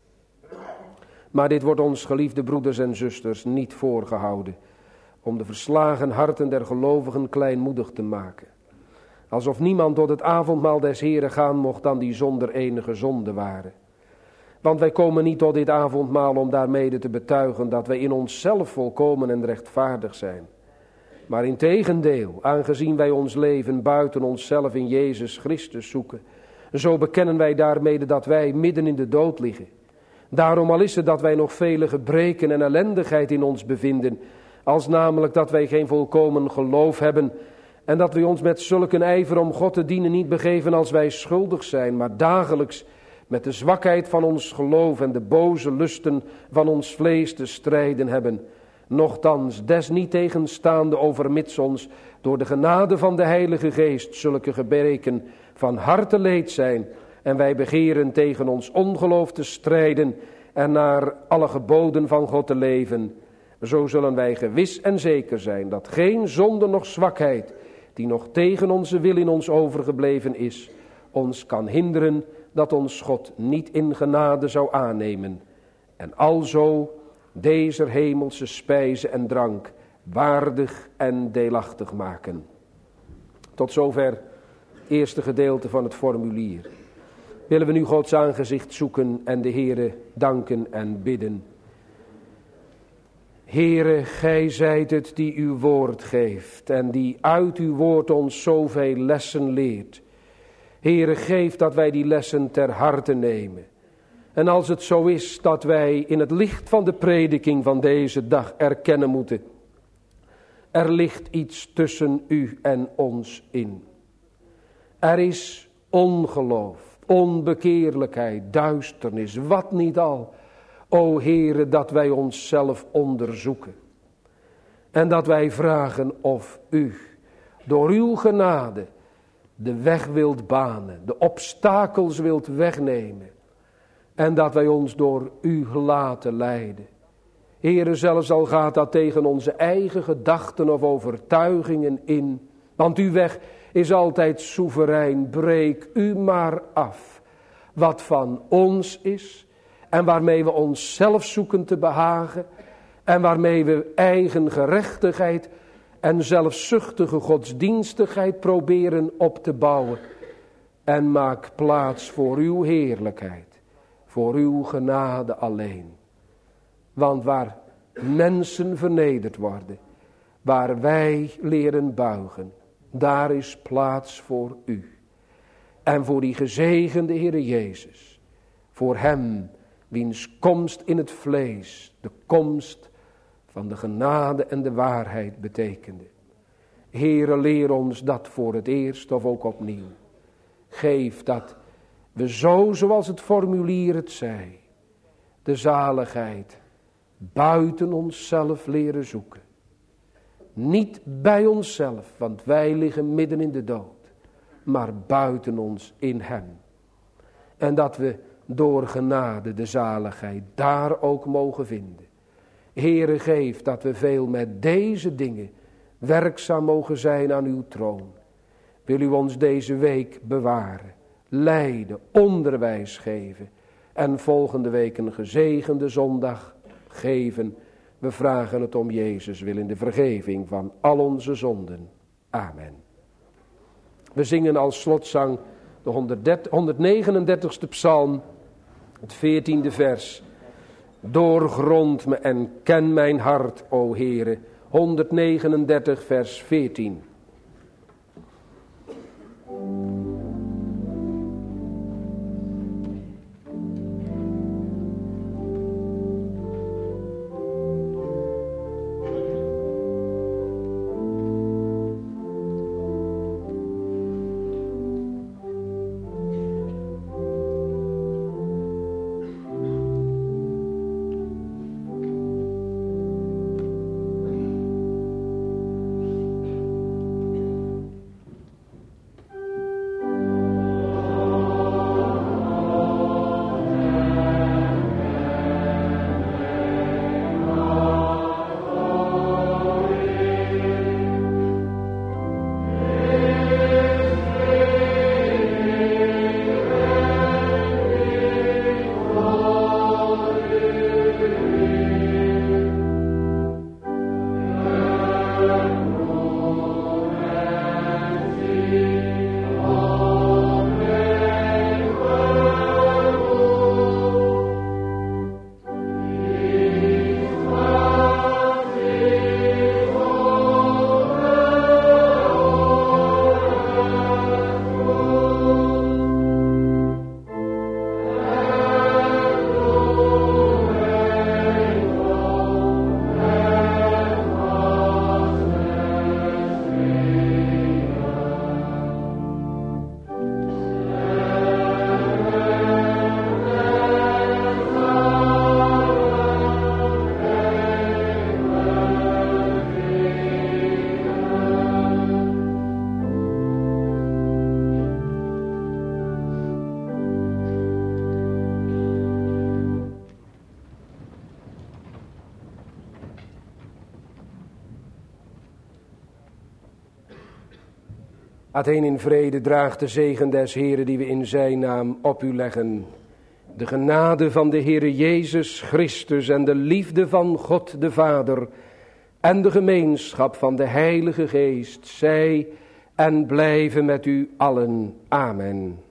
Maar dit wordt ons, geliefde broeders en zusters, niet voorgehouden, om de verslagen harten der gelovigen kleinmoedig te maken. Alsof niemand tot het avondmaal des Heren gaan mocht dan die zonder enige zonde waren. Want wij komen niet tot dit avondmaal om daarmede te betuigen dat wij in onszelf volkomen en rechtvaardig zijn. Maar integendeel, aangezien wij ons leven buiten onszelf in Jezus Christus zoeken, zo bekennen wij daarmede dat wij midden in de dood liggen. Daarom al is het dat wij nog vele gebreken en ellendigheid in ons bevinden, als namelijk dat wij geen volkomen geloof hebben en dat wij ons met zulke ijver om God te dienen niet begeven als wij schuldig zijn, maar dagelijks met de zwakheid van ons geloof en de boze lusten van ons vlees te strijden hebben. Nochtans, desniettegenstaande overmits ons door de genade van de Heilige Geest zulke gebreken van harte leed zijn en wij begeren tegen ons ongeloof te strijden en naar alle geboden van God te leven, zo zullen wij gewis en zeker zijn dat geen zonde noch zwakheid die nog tegen onze wil in ons overgebleven is, ons kan hinderen dat ons God niet in genade zou aannemen en alzo deze hemelse spijze en drank waardig en deelachtig maken. Tot zover het eerste gedeelte van het formulier. Willen we nu Gods aangezicht zoeken en de Heere danken en bidden. Heere, gij zijt het die uw woord geeft en die uit uw woord ons zoveel lessen leert. Heere, geef dat wij die lessen ter harte nemen. En als het zo is dat wij in het licht van de prediking van deze dag erkennen moeten, er ligt iets tussen u en ons in. Er is ongeloof, onbekeerlijkheid, duisternis, wat niet al, O Heere, dat wij onszelf onderzoeken. En dat wij vragen of u door uw genade de weg wilt banen, de obstakels wilt wegnemen. En dat wij ons door u laten leiden. Heere, zelfs al gaat dat tegen onze eigen gedachten of overtuigingen in. Want uw weg is altijd soeverein. Breek u maar af wat van ons is. En waarmee we onszelf zoeken te behagen. En waarmee we eigen gerechtigheid en zelfzuchtige godsdienstigheid proberen op te bouwen. En maak plaats voor uw heerlijkheid. Voor uw genade alleen. Want waar mensen vernederd worden, waar wij leren buigen, daar is plaats voor u. En voor die gezegende Heere Jezus, voor hem, wiens komst in het vlees, de komst van de genade en de waarheid betekende. Heere, leer ons dat voor het eerst of ook opnieuw. Geef dat we zo, zoals het formulier het zei, de zaligheid buiten onszelf leren zoeken. Niet bij onszelf, want wij liggen midden in de dood, maar buiten ons in hem. En dat we door genade de zaligheid daar ook mogen vinden. Heere, geef dat we veel met deze dingen werkzaam mogen zijn aan uw troon. Wil u ons deze week bewaren, leiden, onderwijs geven en volgende week een gezegende zondag geven. We vragen het om Jezus wil in de vergeving van al onze zonden. Amen. We zingen als slotzang de 139ste psalm, het 14e vers. Doorgrond me en ken mijn hart, o Heere. 139 vers 14. Atheen in vrede, draagt de zegen des Heeren die we in zijn naam op u leggen. De genade van de Heere Jezus Christus en de liefde van God de Vader en de gemeenschap van de Heilige Geest zij en blijven met u allen. Amen.